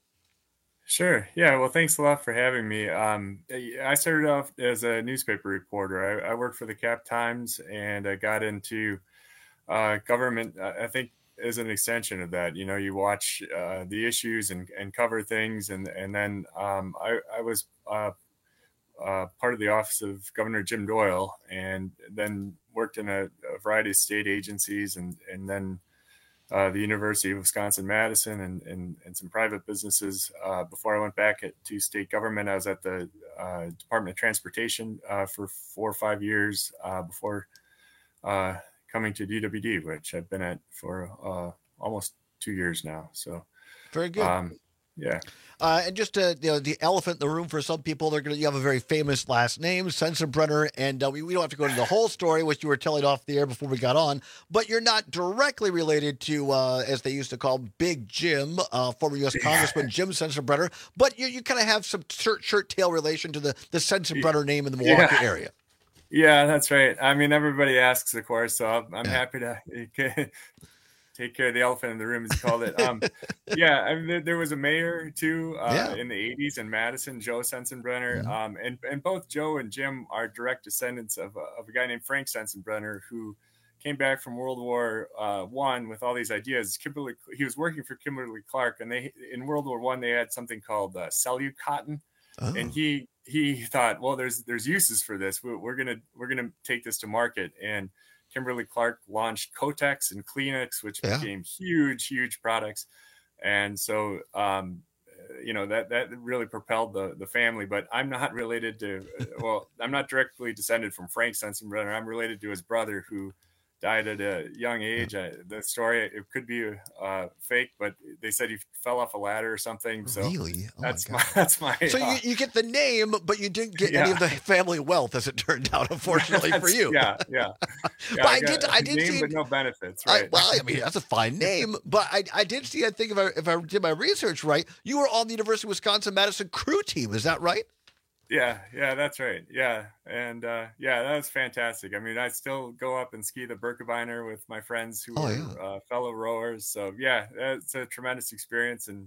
Sure. Yeah. Well, thanks a lot for having me. Um, I started off as a newspaper reporter. I, I worked for the Cap Times, and I got into uh, government, I think, as an extension of that. You know, you watch uh, the issues and, and cover things. And, and then um, I, I was uh, uh, part of the office of Governor Jim Doyle, and then worked in a, a variety of state agencies, and, and then Uh, the University of Wisconsin-Madison, and, and, and some private businesses. Uh, before I went back at, to state government, I was at the uh, Department of Transportation uh, for four or five years uh, before uh, coming to D W D, which I've been at for uh, almost two years now. So very good. Um, yeah. Uh, and just uh, you know, the elephant in the room for some people, they're gonna you have a very famous last name, Sensenbrenner, and uh, we, we don't have to go into the whole story, which you were telling off the air before we got on. But you're not directly related to, uh, as they used to call Big Jim, uh, former U S Congressman Jim Sensenbrenner. But you you kind of have some shirt shirt tail relation to the the Sensenbrenner name in the Milwaukee yeah. area. Yeah, that's right. I mean, everybody asks, of course, so I'm, I'm Yeah. happy to take care of the elephant in the room, as you called it. Um, yeah, I mean, there, there was a mayor too uh, Yeah. in the eighties in Madison, Joe Sensenbrenner, Mhm. um, and and both Joe and Jim are direct descendants of a, of a guy named Frank Sensenbrenner, who came back from World War uh, One with all these ideas. Kimberly, he was working for Kimberly Clark, and they in World War One they had something called uh, Cellucotton, cotton, Oh. and he he thought, well, there's there's uses for this. We're, we're gonna we're gonna take this to market. And Kimberly Clark launched Kotex and Kleenex, which Yeah. became huge, huge products. And so, um, you know, that, that really propelled the, the family. But I'm not related to, well, I'm not directly descended from Frank Sensenbrenner. I'm related to his brother, who died at a young age. I, the story, it could be uh, fake, but they said he fell off a ladder or something. So Really? Oh my that's God. my, that's my, So uh, you, you get the name, but you didn't get any Yeah. of the family wealth, as it turned out, unfortunately for that's- you. Yeah, yeah. yeah But I got did- I a did name, see- but no benefits, I, right? well, I mean, that's a fine name, but I, I did see, I think if I, if I did my research right, you were on the University of Wisconsin-Madison crew team. Is that right? Yeah, yeah, that's right. Yeah. And uh, yeah, that was fantastic. I mean, I still go up and ski the Birkebeiner with my friends who Oh, are yeah. uh, fellow rowers. So yeah, it's a tremendous experience, and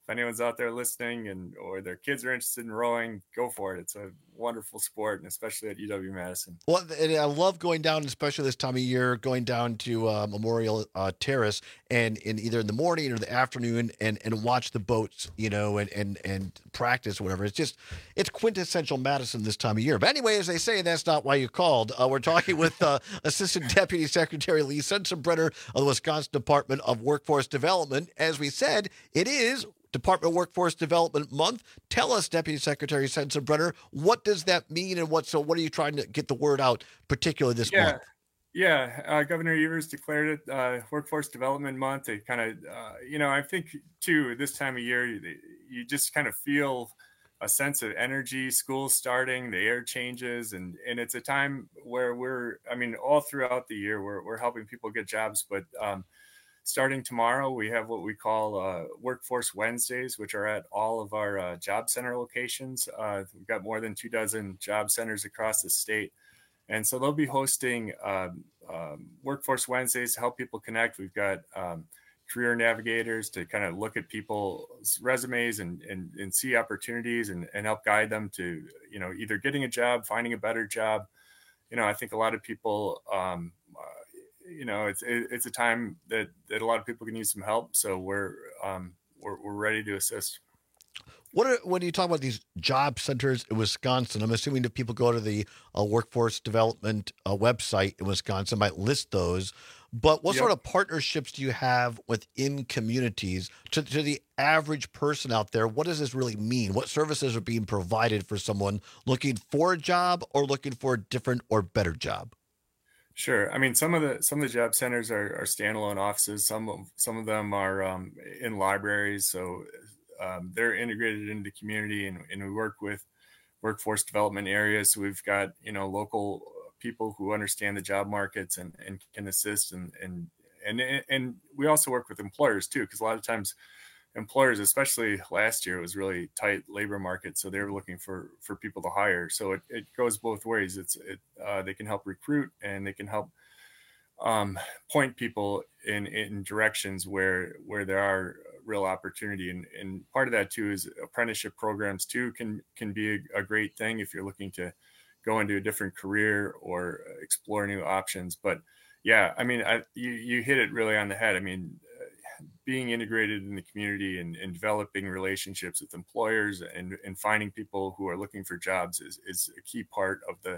if anyone's out there listening and or their kids are interested in rowing, go for it. It's a wonderful sport, and especially at U W-Madison. Well, and I love going down, especially this time of year, going down to uh, Memorial uh, Terrace and in either in the morning or the afternoon and, and watch the boats, you know, and, and, and practice or whatever. It's just, it's quintessential Madison this time of year. But anyway, as they say, that's not why you called. Uh, we're talking with uh, Assistant Deputy Secretary Lee Sensenbrenner of the Wisconsin Department of Workforce Development. As we said, it is Department of Workforce Development Month. Tell us, Deputy Secretary Sensenbrenner, what does that mean, and what so what are you trying to get the word out, particularly this yeah. month? Yeah, uh, Governor Evers declared it uh, Workforce Development Month. It kind of, uh, you know, I think too this time of year, you, you just kind of feel a sense of energy. School's starting, the air changes, and and it's a time where we're, I mean, all throughout the year, we're we're helping people get jobs, but um, starting tomorrow, we have what we call uh, Workforce Wednesdays, which are at all of our uh, job center locations. Uh, we've got more than two dozen job centers across the state. And so they'll be hosting um, um, Workforce Wednesdays to help people connect. We've got um, career navigators to kind of look at people's resumes and, and, and see opportunities and, and help guide them to, you know, either getting a job, finding a better job. You know, I think a lot of people, um, uh, you know, it's it, it's a time that, that a lot of people can use some help. So we're um, we're, we're ready to assist. What are, when you talk about these job centers in Wisconsin, I'm assuming that people go to the uh, Workforce Development uh, website in Wisconsin, might list those. But what Yep. sort of partnerships do you have within communities to, to the average person out there? What does this really mean? What services are being provided for someone looking for a job or looking for a different or better job? Sure. I mean, some of the some of the job centers are, are standalone offices. Some of some of them are um, in libraries, so um, they're integrated into the community, and, and we work with workforce development areas. So we've got you know local people who understand the job markets and, and can assist, and and and and we also work with employers too, because a lot of times employers, especially last year, it was really tight labor market, so they were looking for for people to hire. So it, it goes both ways. It's it uh, they can help recruit, and they can help um, point people in in directions where where there are real opportunity. And and part of that too is apprenticeship programs too can can be a, a great thing if you're looking to go into a different career or explore new options. But yeah, I mean, I, you you hit it really on the head. I mean, being integrated in the community and, and developing relationships with employers and, and finding people who are looking for jobs is, is a key part of the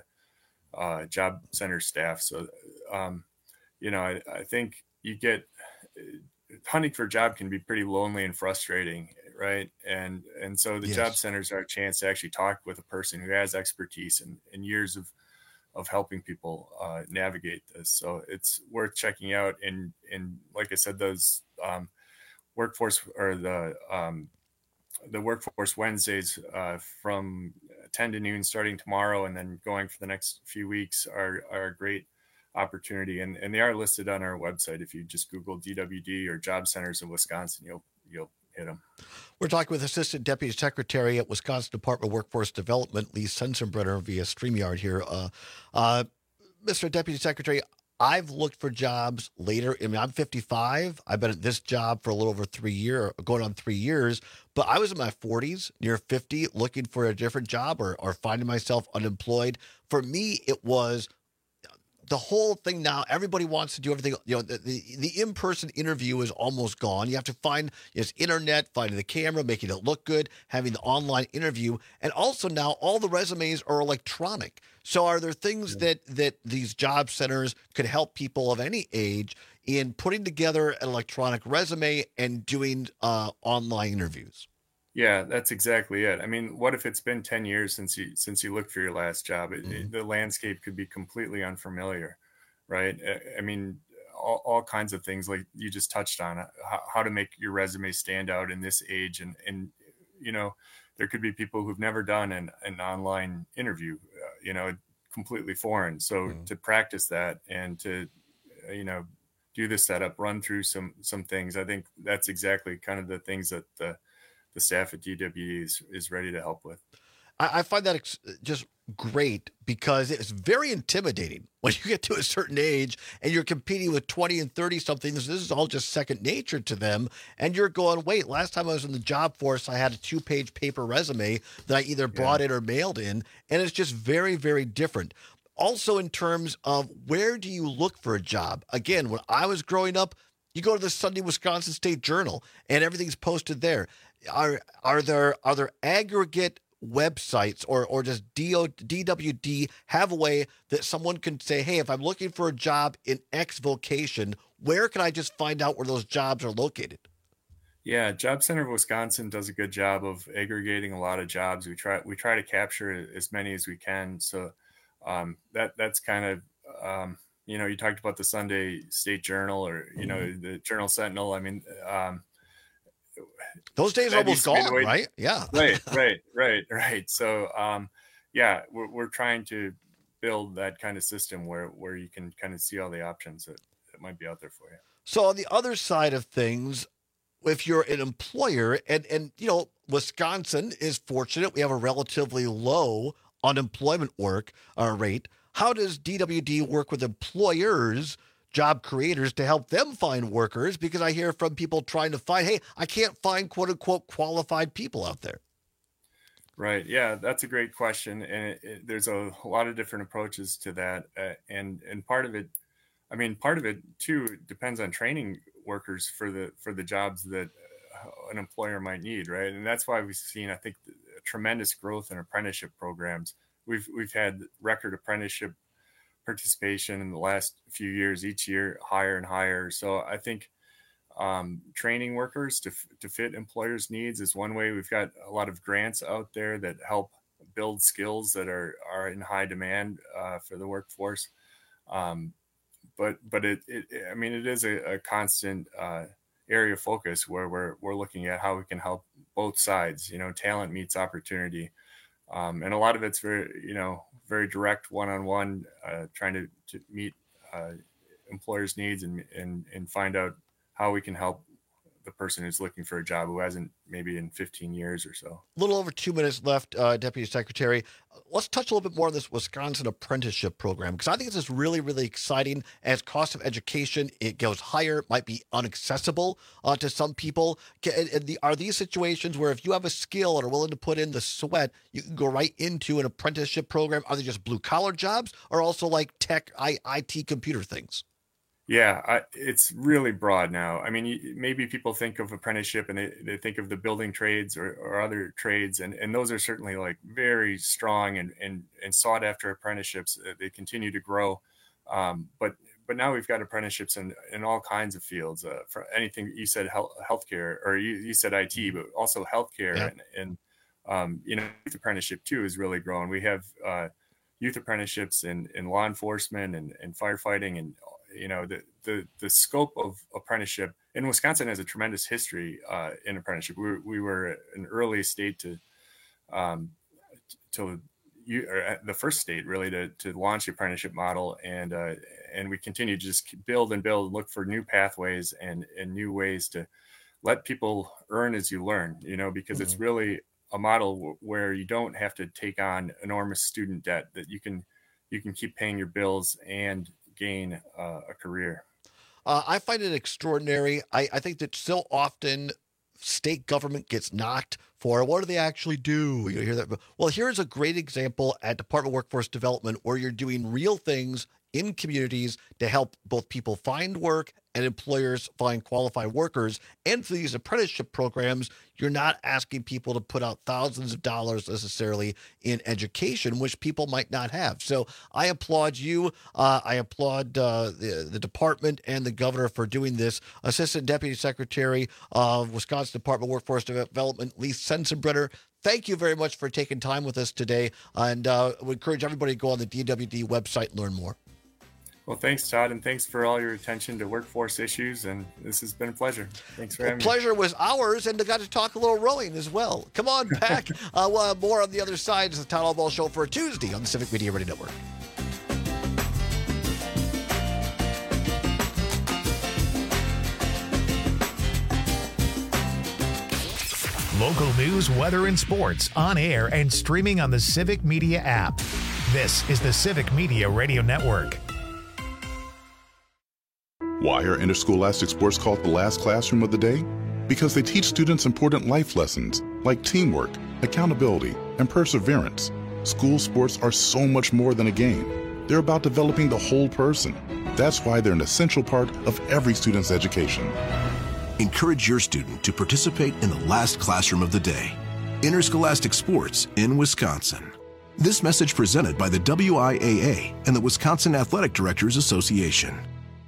uh, job center staff. So, um, you know, I, I think you get hunting for a job can be pretty lonely and frustrating, right? And and so the Yes. job centers are a chance to actually talk with a person who has expertise and, and years of of helping people uh, navigate this. So it's worth checking out. And, and like I said, those um, workforce or the, um, the Workforce Wednesdays uh, from ten to noon starting tomorrow and then going for the next few weeks are, are a great opportunity. And, and they are listed on our website. If you just Google D W D or job centers in Wisconsin, you'll, you'll hit them. We're talking with Assistant Deputy Secretary at Wisconsin Department of Workforce Development, Lee Sensenbrenner, via StreamYard here. Uh, uh, Mister Deputy Secretary, I've looked for jobs later. I mean, I'm fifty-five. I've been at this job for a little over three years, going on three years. But I was in my forties, near fifty, looking for a different job or, or finding myself unemployed. For me, it was the whole thing now. Everybody wants to do everything. You know, the, the, the in-person interview is almost gone. You have to find this internet, finding the camera, making it look good, having the online interview. And also now all the resumes are electronic. So are there things that, that these job centers could help people of any age in putting together an electronic resume and doing uh, online interviews? Yeah, that's exactly it. I mean, what if it's been ten years since you since you looked for your last job? It, it, the landscape could be completely unfamiliar, right? I, I mean, all, all kinds of things like you just touched on, how, how to make your resume stand out in this age. And, and you know, there could be people who've never done an, an online interview, uh, you know, completely foreign. So mm. to practice that and to, uh, you know, do the setup, run through some some things, I think that's exactly kind of the things that the the staff at D W D is, is ready to help with. I, I find that ex- just great because it's very intimidating when you get to a certain age and you're competing with twenty and thirty something. This is all just second nature to them. And you're going, wait, last time I was in the job force, I had a two page paper resume that I either brought yeah. in or mailed in. And it's just very, very different. Also, in terms of where do you look for a job? Again, when I was growing up, you go to the Sunday Wisconsin State Journal and everything's posted there. Are are there are there aggregate websites or or does D W D have a way that someone can say, hey, if I'm looking for a job in X vocation, where can I just find out where those jobs are located? Yeah, Job Center of Wisconsin does a good job of aggregating a lot of jobs. We try we try to capture as many as we can. So um, that that's kind of um, you know, you talked about the Sunday State Journal or you know the Journal Sentinel. I mean. Um, Those days are almost gone, right? Yeah. right, right, right, right. So, um, yeah, we're we're trying to build that kind of system where, where you can kind of see all the options that, that might be out there for you. So on the other side of things, if you're an employer and, and, you know, Wisconsin is fortunate. We have a relatively low unemployment work uh, rate. How does D W D work with employers, job creators, to help them find workers? Because I hear from people trying to find, hey, I can't find quote unquote qualified people out there. Right. Yeah, that's a great question. And it, it, there's a, a lot of different approaches to that. Uh, and, and part of it, I mean, part of it too depends on training workers for the, for the jobs that an employer might need. Right. And that's why we've seen, I think, a tremendous growth in apprenticeship programs. We've, we've had record apprenticeship participation in the last few years, each year higher and higher. So I think um, training workers to, to fit employers' needs is one way. We've got a lot of grants out there that help build skills that are, are in high demand uh, for the workforce. Um, but but it, it I mean, it is a, a constant uh, area of focus where we're we're looking at how we can help both sides. You know, talent meets opportunity, um, and a lot of it's very you know very direct one-on-one, uh, trying to, to meet uh, employers' needs and, and and find out how we can help the person who's looking for a job who hasn't maybe in fifteen years or so. A little over two minutes left, uh, Deputy Secretary. Let's touch a little bit more on this Wisconsin apprenticeship program, because I think this is really, really exciting. As cost of education, it goes higher, might be inaccessible uh, to some people. Can, and the, are these situations where if you have a skill and are willing to put in the sweat, you can go right into an apprenticeship program? Are they just blue-collar jobs or also like tech, I, IT, computer things? Yeah, I, it's really broad now. I mean, maybe people think of apprenticeship and they, they think of the building trades or, or other trades, and, and those are certainly like very strong and, and, and sought after apprenticeships. They continue to grow. Um, but but now we've got apprenticeships in, in all kinds of fields, uh, for anything you said, health, healthcare, or you, you said I T, but also healthcare. Yeah. And, and um, you know, youth apprenticeship too is really growing. We have uh, youth apprenticeships in, in law enforcement and, and firefighting, and you know, the, the, the scope of apprenticeship in Wisconsin has a tremendous history uh, in apprenticeship. We, we were an early state to, um, to you, or the first state really to, to launch the apprenticeship model. And, uh, and we continue to just build and build, look for new pathways and, and new ways to let people earn as you learn, you know, because mm-hmm. it's really a model w- where you don't have to take on enormous student debt, that you can, you can keep paying your bills and gain uh, a career. Uh, I find it extraordinary. I, I think that so often state government gets knocked for what do they actually do? You hear that? Well, here's a great example at Department of Workforce Development where you're doing real things in communities to help both people find work and employers find qualified workers. And for these apprenticeship programs, you're not asking people to put out thousands of dollars necessarily in education, which people might not have. So I applaud you. Uh, I applaud uh, the, the department and the governor for doing this. Assistant Deputy Secretary of Wisconsin Department of Workforce Development, Lee Sensenbrenner, thank you very much for taking time with us today. And uh, we encourage everybody to go on the D W D website and learn more. Well, thanks, Todd, and thanks for all your attention to workforce issues. And this has been a pleasure. Thanks for well, having pleasure me. was ours, and I got to talk a little rowing as well. Come on back. uh, well, more on the other side is the Todd Albaugh Show for a Tuesday on the Civic Media Radio Network. Local news, weather, and sports on air and streaming on the Civic Media app. This is the Civic Media Radio Network. Why are interscholastic sports called the last classroom of the day? Because they teach students important life lessons like teamwork, accountability, and perseverance. School sports are so much more than a game. They're about developing the whole person. That's why they're an essential part of every student's education. Encourage your student to participate in the last classroom of the day. Interscholastic sports in Wisconsin. This message presented by the W I A A and the Wisconsin Athletic Directors Association.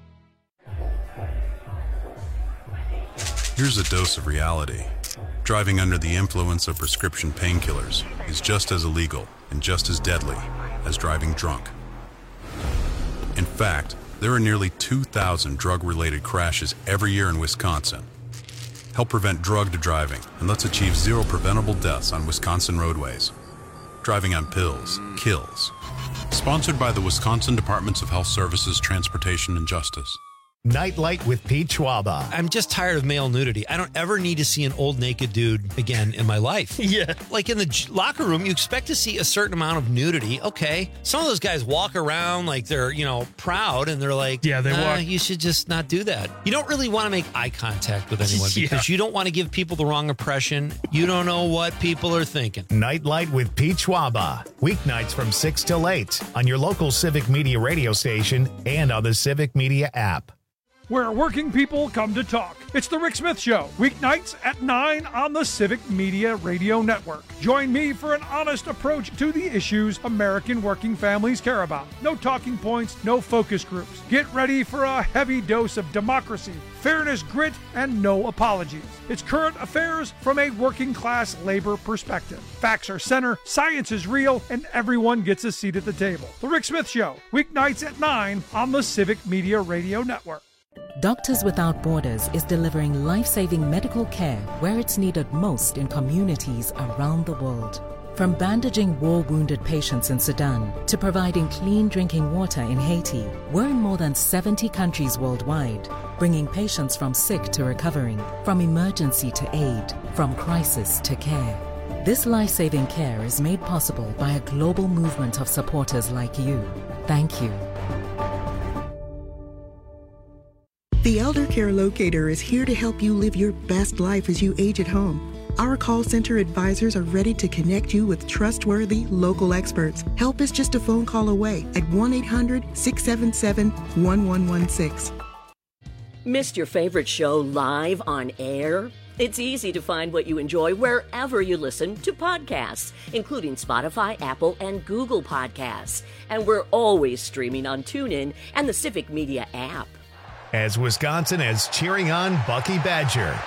Here's a dose of reality. Driving under the influence of prescription painkillers is just as illegal and just as deadly as driving drunk. In fact, there are nearly two thousand drug-related crashes every year in Wisconsin. Help prevent drug driving and let's achieve zero preventable deaths on Wisconsin roadways. Driving on pills kills. Sponsored by the Wisconsin Departments of Health Services, Transportation, and Justice. Nightlight with Pete Schwaba. I'm just tired of male nudity. I don't ever need to see an old naked dude again in my life. Yeah. Like in the j- locker room, you expect to see a certain amount of nudity. Okay. Some of those guys walk around like they're, you know, proud and they're like, yeah, they nah, walk. You should just not do that. You don't really want to make eye contact with anyone because Yeah. you don't want to give people the wrong impression. You don't know what people are thinking. Nightlight with Pete Schwaba. Weeknights from six till eight on your local Civic Media radio station and on the Civic Media app. Where working people come to talk. It's the Rick Smith Show, weeknights at nine on the Civic Media Radio Network. Join me for an honest approach to the issues American working families care about. No talking points, no focus groups. Get ready for a heavy dose of democracy, fairness, grit, and no apologies. It's current affairs from a working class labor perspective. Facts are center, science is real, and everyone gets a seat at the table. The Rick Smith Show, weeknights at nine on the Civic Media Radio Network. Doctors Without Borders is delivering life-saving medical care where it's needed most in communities around the world. From bandaging war-wounded patients in Sudan to providing clean drinking water in Haiti, we're in more than seventy countries worldwide, bringing patients from sick to recovering, from emergency to aid, from crisis to care. This life-saving care is made possible by a global movement of supporters like you. Thank you. The Elder Care Locator is here to help you live your best life as you age at home. Our call center advisors are ready to connect you with trustworthy local experts. Help is just a phone call away at one eight hundred, six seven seven, one one one six. Missed your favorite show live on air? It's easy to find what you enjoy wherever you listen to podcasts, including Spotify, Apple, and Google Podcasts. And we're always streaming on TuneIn and the Civic Media app. As Wisconsin is cheering on Bucky Badger.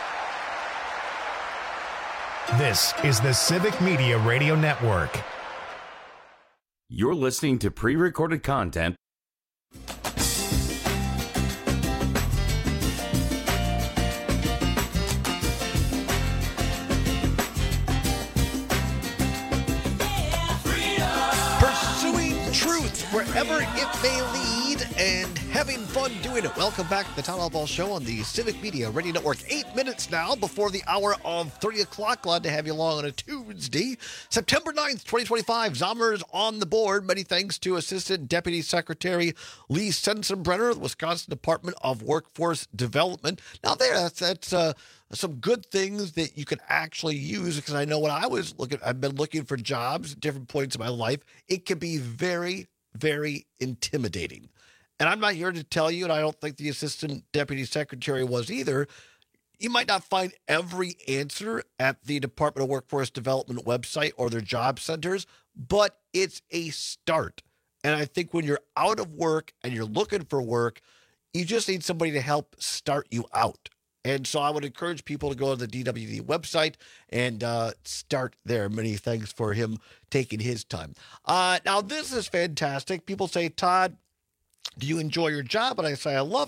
This is the Civic Media Radio Network. You're listening to pre-recorded content. Pursuing truth wherever it may lead and having fun doing it. Welcome back to the Town Hall Ball Show on the Civic Media Radio Network. Eight minutes now before the hour of three o'clock. Glad to have you along on a Tuesday. September ninth, twenty twenty-five. Zommers on the board. Many thanks to Assistant Deputy Secretary Lee Sensenbrenner, the Wisconsin Department of Workforce Development. Now there, that's, that's uh, some good things that you can actually use, because I know when I was looking, I've been looking for jobs at different points in my life. It can be very, very intimidating. And I'm not here to tell you, and I don't think the Assistant Deputy Secretary was either, you might not find every answer at the Department of Workforce Development website or their job centers, but it's a start. And I think when you're out of work and you're looking for work, you just need somebody to help start you out. And so I would encourage people to go to the D W D website and uh, start there. Many thanks for him taking his time. Uh, now, this is fantastic. People say, Todd, do you enjoy your job? And I say, I love it.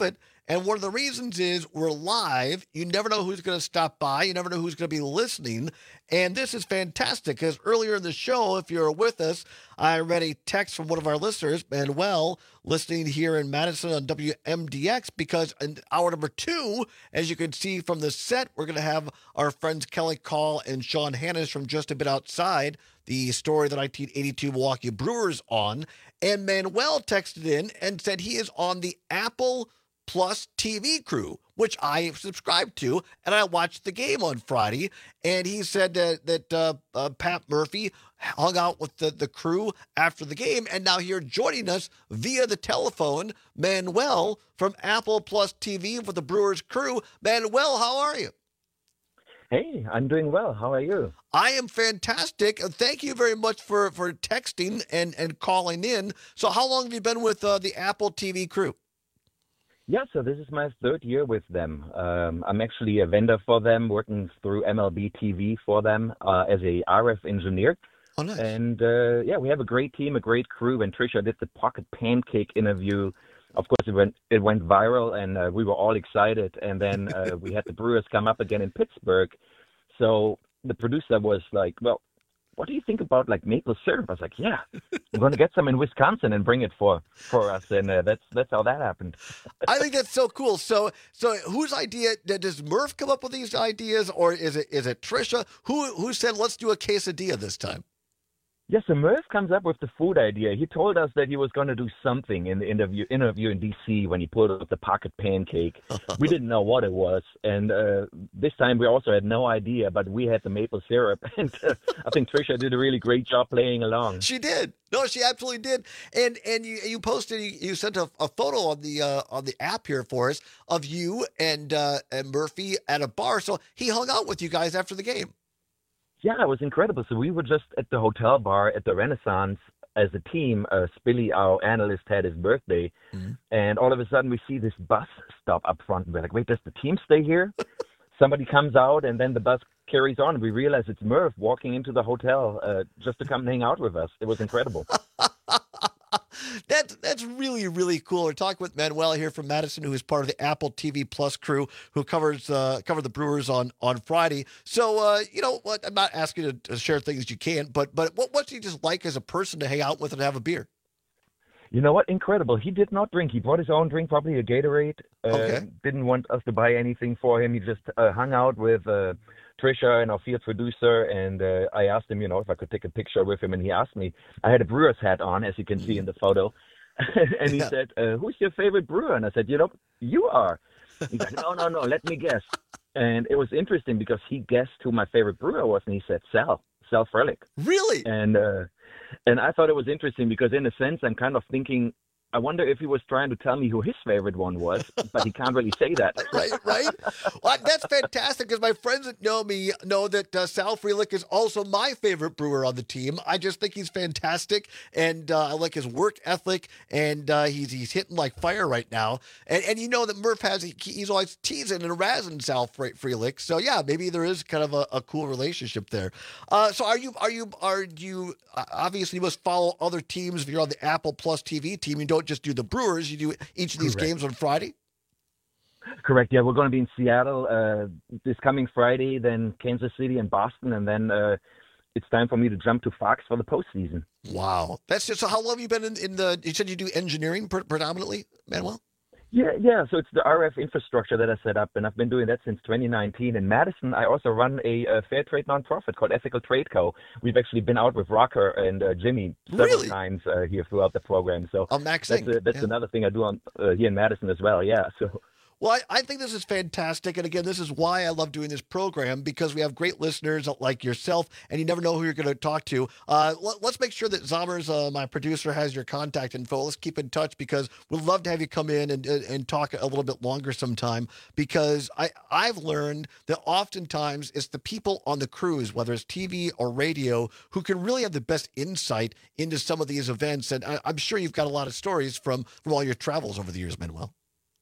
And one of the reasons is we're live. You never know who's going to stop by. You never know who's going to be listening. And this is fantastic because earlier in the show, if you're with us, I read a text from one of our listeners, Manuel, listening here in Madison on W M D X, because in hour number two, as you can see from the set, we're going to have our friends Kelly Call and Sean Hannes from Just a Bit Outside, the story the nineteen eighty-two Milwaukee Brewers on. And Manuel texted in and said he is on the Apple Plus T V crew, which I subscribed to, and I watched the game on Friday. And he said that, that uh, uh, Pat Murphy hung out with the, the crew after the game, and now here joining us via the telephone, Manuel from Apple Plus T V for the Brewers crew. Manuel, how are you? Hey, I'm doing well. How are you? I am fantastic. Thank you very much for, for texting and, and calling in. So how long have you been with uh, the Apple T V crew? Yeah, so this is my third year with them. Um, I'm actually a vendor for them, working through M L B T V for them uh, as a R F engineer. Oh, nice. And uh, yeah, we have a great team, a great crew. When Trisha did the Pocket Pancake interview, of course, it went it went viral, and uh, we were all excited. And then uh, we had the Brewers come up again in Pittsburgh. So the producer was like, well, what do you think about like maple syrup? I was like, yeah, I'm going to get some in Wisconsin and bring it for, for us. And uh, that's that's how that happened. I think that's so cool. So so whose idea, does Murph come up with these ideas, or is it is it Trisha? Who who said, let's do a quesadilla this time? Yes, so Murph comes up with the food idea. He told us that he was going to do something in the interview interview in D C when he pulled up the Pocket Pancake. We didn't know what it was. And uh, this time we also had no idea, but we had the maple syrup. And uh, I think Trisha did a really great job playing along. She did. No, she absolutely did. And and you you posted, you, you sent a, a photo on the uh, on the app here for us of you and uh, and Murphy at a bar. So he hung out with you guys after the game. Yeah, it was incredible. So we were just at the hotel bar at the Renaissance as a team. Uh, Spilly, our analyst, had his birthday. Mm-hmm. And all of a sudden we see this bus stop up front. And we're like, wait, does the team stay here? Somebody comes out, and then the bus carries on. We realize it's Murph walking into the hotel uh, just to come and hang out with us. It was incredible. That's that's really, really cool. We're talking with Manuel here from Madison, who is part of the Apple T V Plus crew, who covers uh, covered the Brewers on, on Friday. So, uh, you know what? I'm not asking you to share things you can't, but but what, what's he just like as a person to hang out with and have a beer? You know what? Incredible. He did not drink. He brought his own drink, probably a Gatorade. Uh, okay. Didn't want us to buy anything for him. He just uh, hung out with uh, Trisha and our field producer, and uh, I asked him, you know, if I could take a picture with him, and he asked me. I had a Brewers hat on, as you can see in the photo, and he yeah. said, uh, who's your favorite brewer? And I said, you know, you are. He's like, no, no, no, let me guess. And it was interesting because he guessed who my favorite brewer was, and he said Sal, Sal Frelick. Really? And uh, and I thought it was interesting because in a sense, I'm kind of thinking, I wonder if he was trying to tell me who his favorite one was, but he can't really say that. Right, right. Well, that's fantastic because my friends that know me know that uh, Sal Frelick is also my favorite brewer on the team. I just think he's fantastic, and uh, I like his work ethic, and uh, he's he's hitting like fire right now. And and you know that Murph has he, he's always teasing and razzing Sal Frelick. So yeah, maybe there is kind of a, a cool relationship there. Uh, so are you are you are you uh, obviously you must follow other teams if you're on the Apple Plus T V team. You don't just do the Brewers, you do each of these Correct. games on Friday? Correct. Yeah, we're going to be in Seattle uh, this coming Friday, then Kansas City and Boston, and then uh, it's time for me to jump to Fox for the postseason. Wow. That's just, so how long have you been in, in the, you said you do engineering pre- predominantly, Manuel? Yeah, yeah. So it's the R F infrastructure that I set up, and I've been doing that since twenty nineteen. In Madison, I also run a, a fair trade nonprofit called Ethical Trade Co. We've actually been out with Rocker and uh, Jimmy several really? times uh, here throughout the program. So oh, Max that's, a, that's yeah. another thing I do on, uh, here in Madison as well. Yeah. So. Well, I, I think this is fantastic. And again, this is why I love doing this program, because we have great listeners like yourself, and you never know who you're going to talk to. Uh, let, let's make sure that Zommers, uh, my producer, has your contact info. Let's keep in touch because we'd love to have you come in and, and, and talk a little bit longer sometime, because I, I've learned that oftentimes it's the people on the cruise, whether it's T V or radio, who can really have the best insight into some of these events. And I, I'm sure you've got a lot of stories from, from all your travels over the years, Manuel.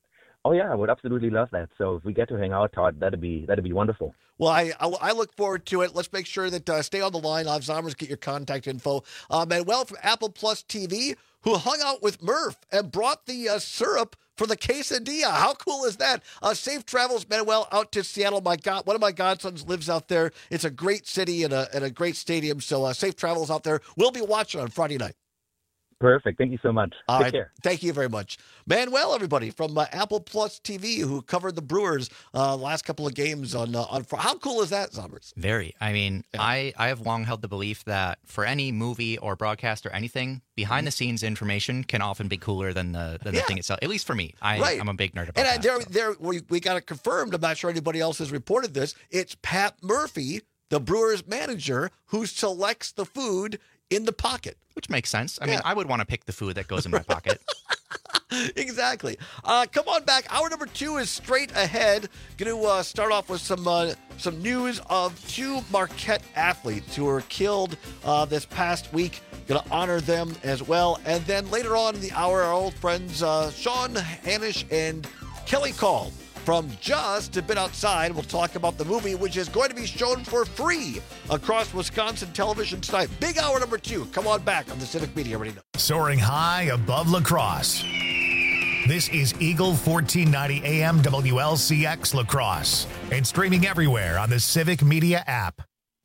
Oh yeah, I would absolutely love that. So if we get to hang out, Todd, that'd be that'd be wonderful. Well, I I, I look forward to it. Let's make sure that uh, stay on the line. I'll have Zommers get your contact info. Uh, Manuel from Apple Plus T V. who hung out with Murph and brought the uh, syrup for the quesadilla. How cool is that? Uh, safe travels, Manuel, out to Seattle. My God, one of my godsons lives out there. It's a great city and a, and a great stadium. So uh, safe travels out there. We'll be watching on Friday night. Perfect. Thank you so much. All Take right. care. Thank you very much. Manuel, everybody, from uh, Apple Plus T V, who covered the Brewers uh, last couple of games on uh, on. How cool is that, Zombers? Very. I mean, yeah. I, I have long held the belief that for any movie or broadcast or anything, behind the scenes information can often be cooler than the than Yeah. the thing itself. At least for me, I, Right. I'm a big nerd about And uh, that. there, there, we, we got it confirmed. I'm not sure anybody else has reported this. It's Pat Murphy, the Brewers manager, who selects the food in the pocket. Which makes sense. I mean, I would want to pick the food that goes in my pocket. Exactly. Uh, come on back. Hour number two is straight ahead. Going to uh, start off with some uh, some news of two Marquette athletes who were killed uh, this past week. Going to honor them as well. And then later on in the hour, our old friends uh, Sean Hanish and Kelly Call from Just a Bit Outside will talk about the movie, which is going to be shown for free across Wisconsin television tonight. Big hour number two. Come on back on the Civic Media Radio. Soaring high above La Crosse. This is Eagle fourteen ninety A M W L C X La Crosse and streaming everywhere on the Civic Media app.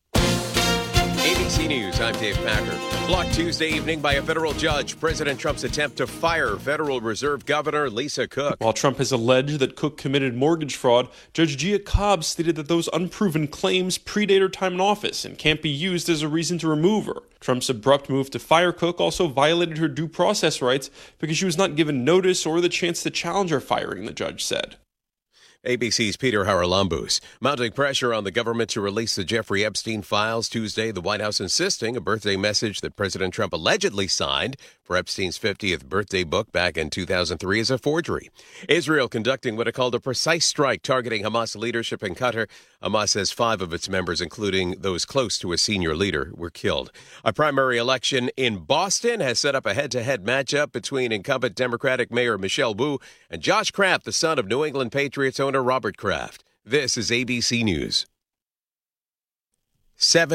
A B C News, I'm Dave Packer. Blocked Tuesday evening by a federal judge, President Trump's attempt to fire Federal Reserve Governor Lisa Cook. While Trump has alleged that Cook committed mortgage fraud, Judge Gia Cobb stated that those unproven claims predate her time in office and can't be used as a reason to remove her. Trump's abrupt move to fire Cook also violated her due process rights because she was not given notice or the chance to challenge her firing, the judge said. A B C's Peter Haralambous. Mounting pressure on the government to release the Jeffrey Epstein files Tuesday, the White House insisting a birthday message that President Trump allegedly signed for Epstein's fiftieth birthday book back in two thousand three is a forgery. Israel conducting what it called a precise strike targeting Hamas leadership in Qatar. Hamas says five of its members, including those close to a senior leader, were killed. A primary election in Boston has set up a head-to-head matchup between incumbent Democratic Mayor Michelle Wu and Josh Kraft, the son of New England Patriots owner Robert Kraft. This is A B C News. Seven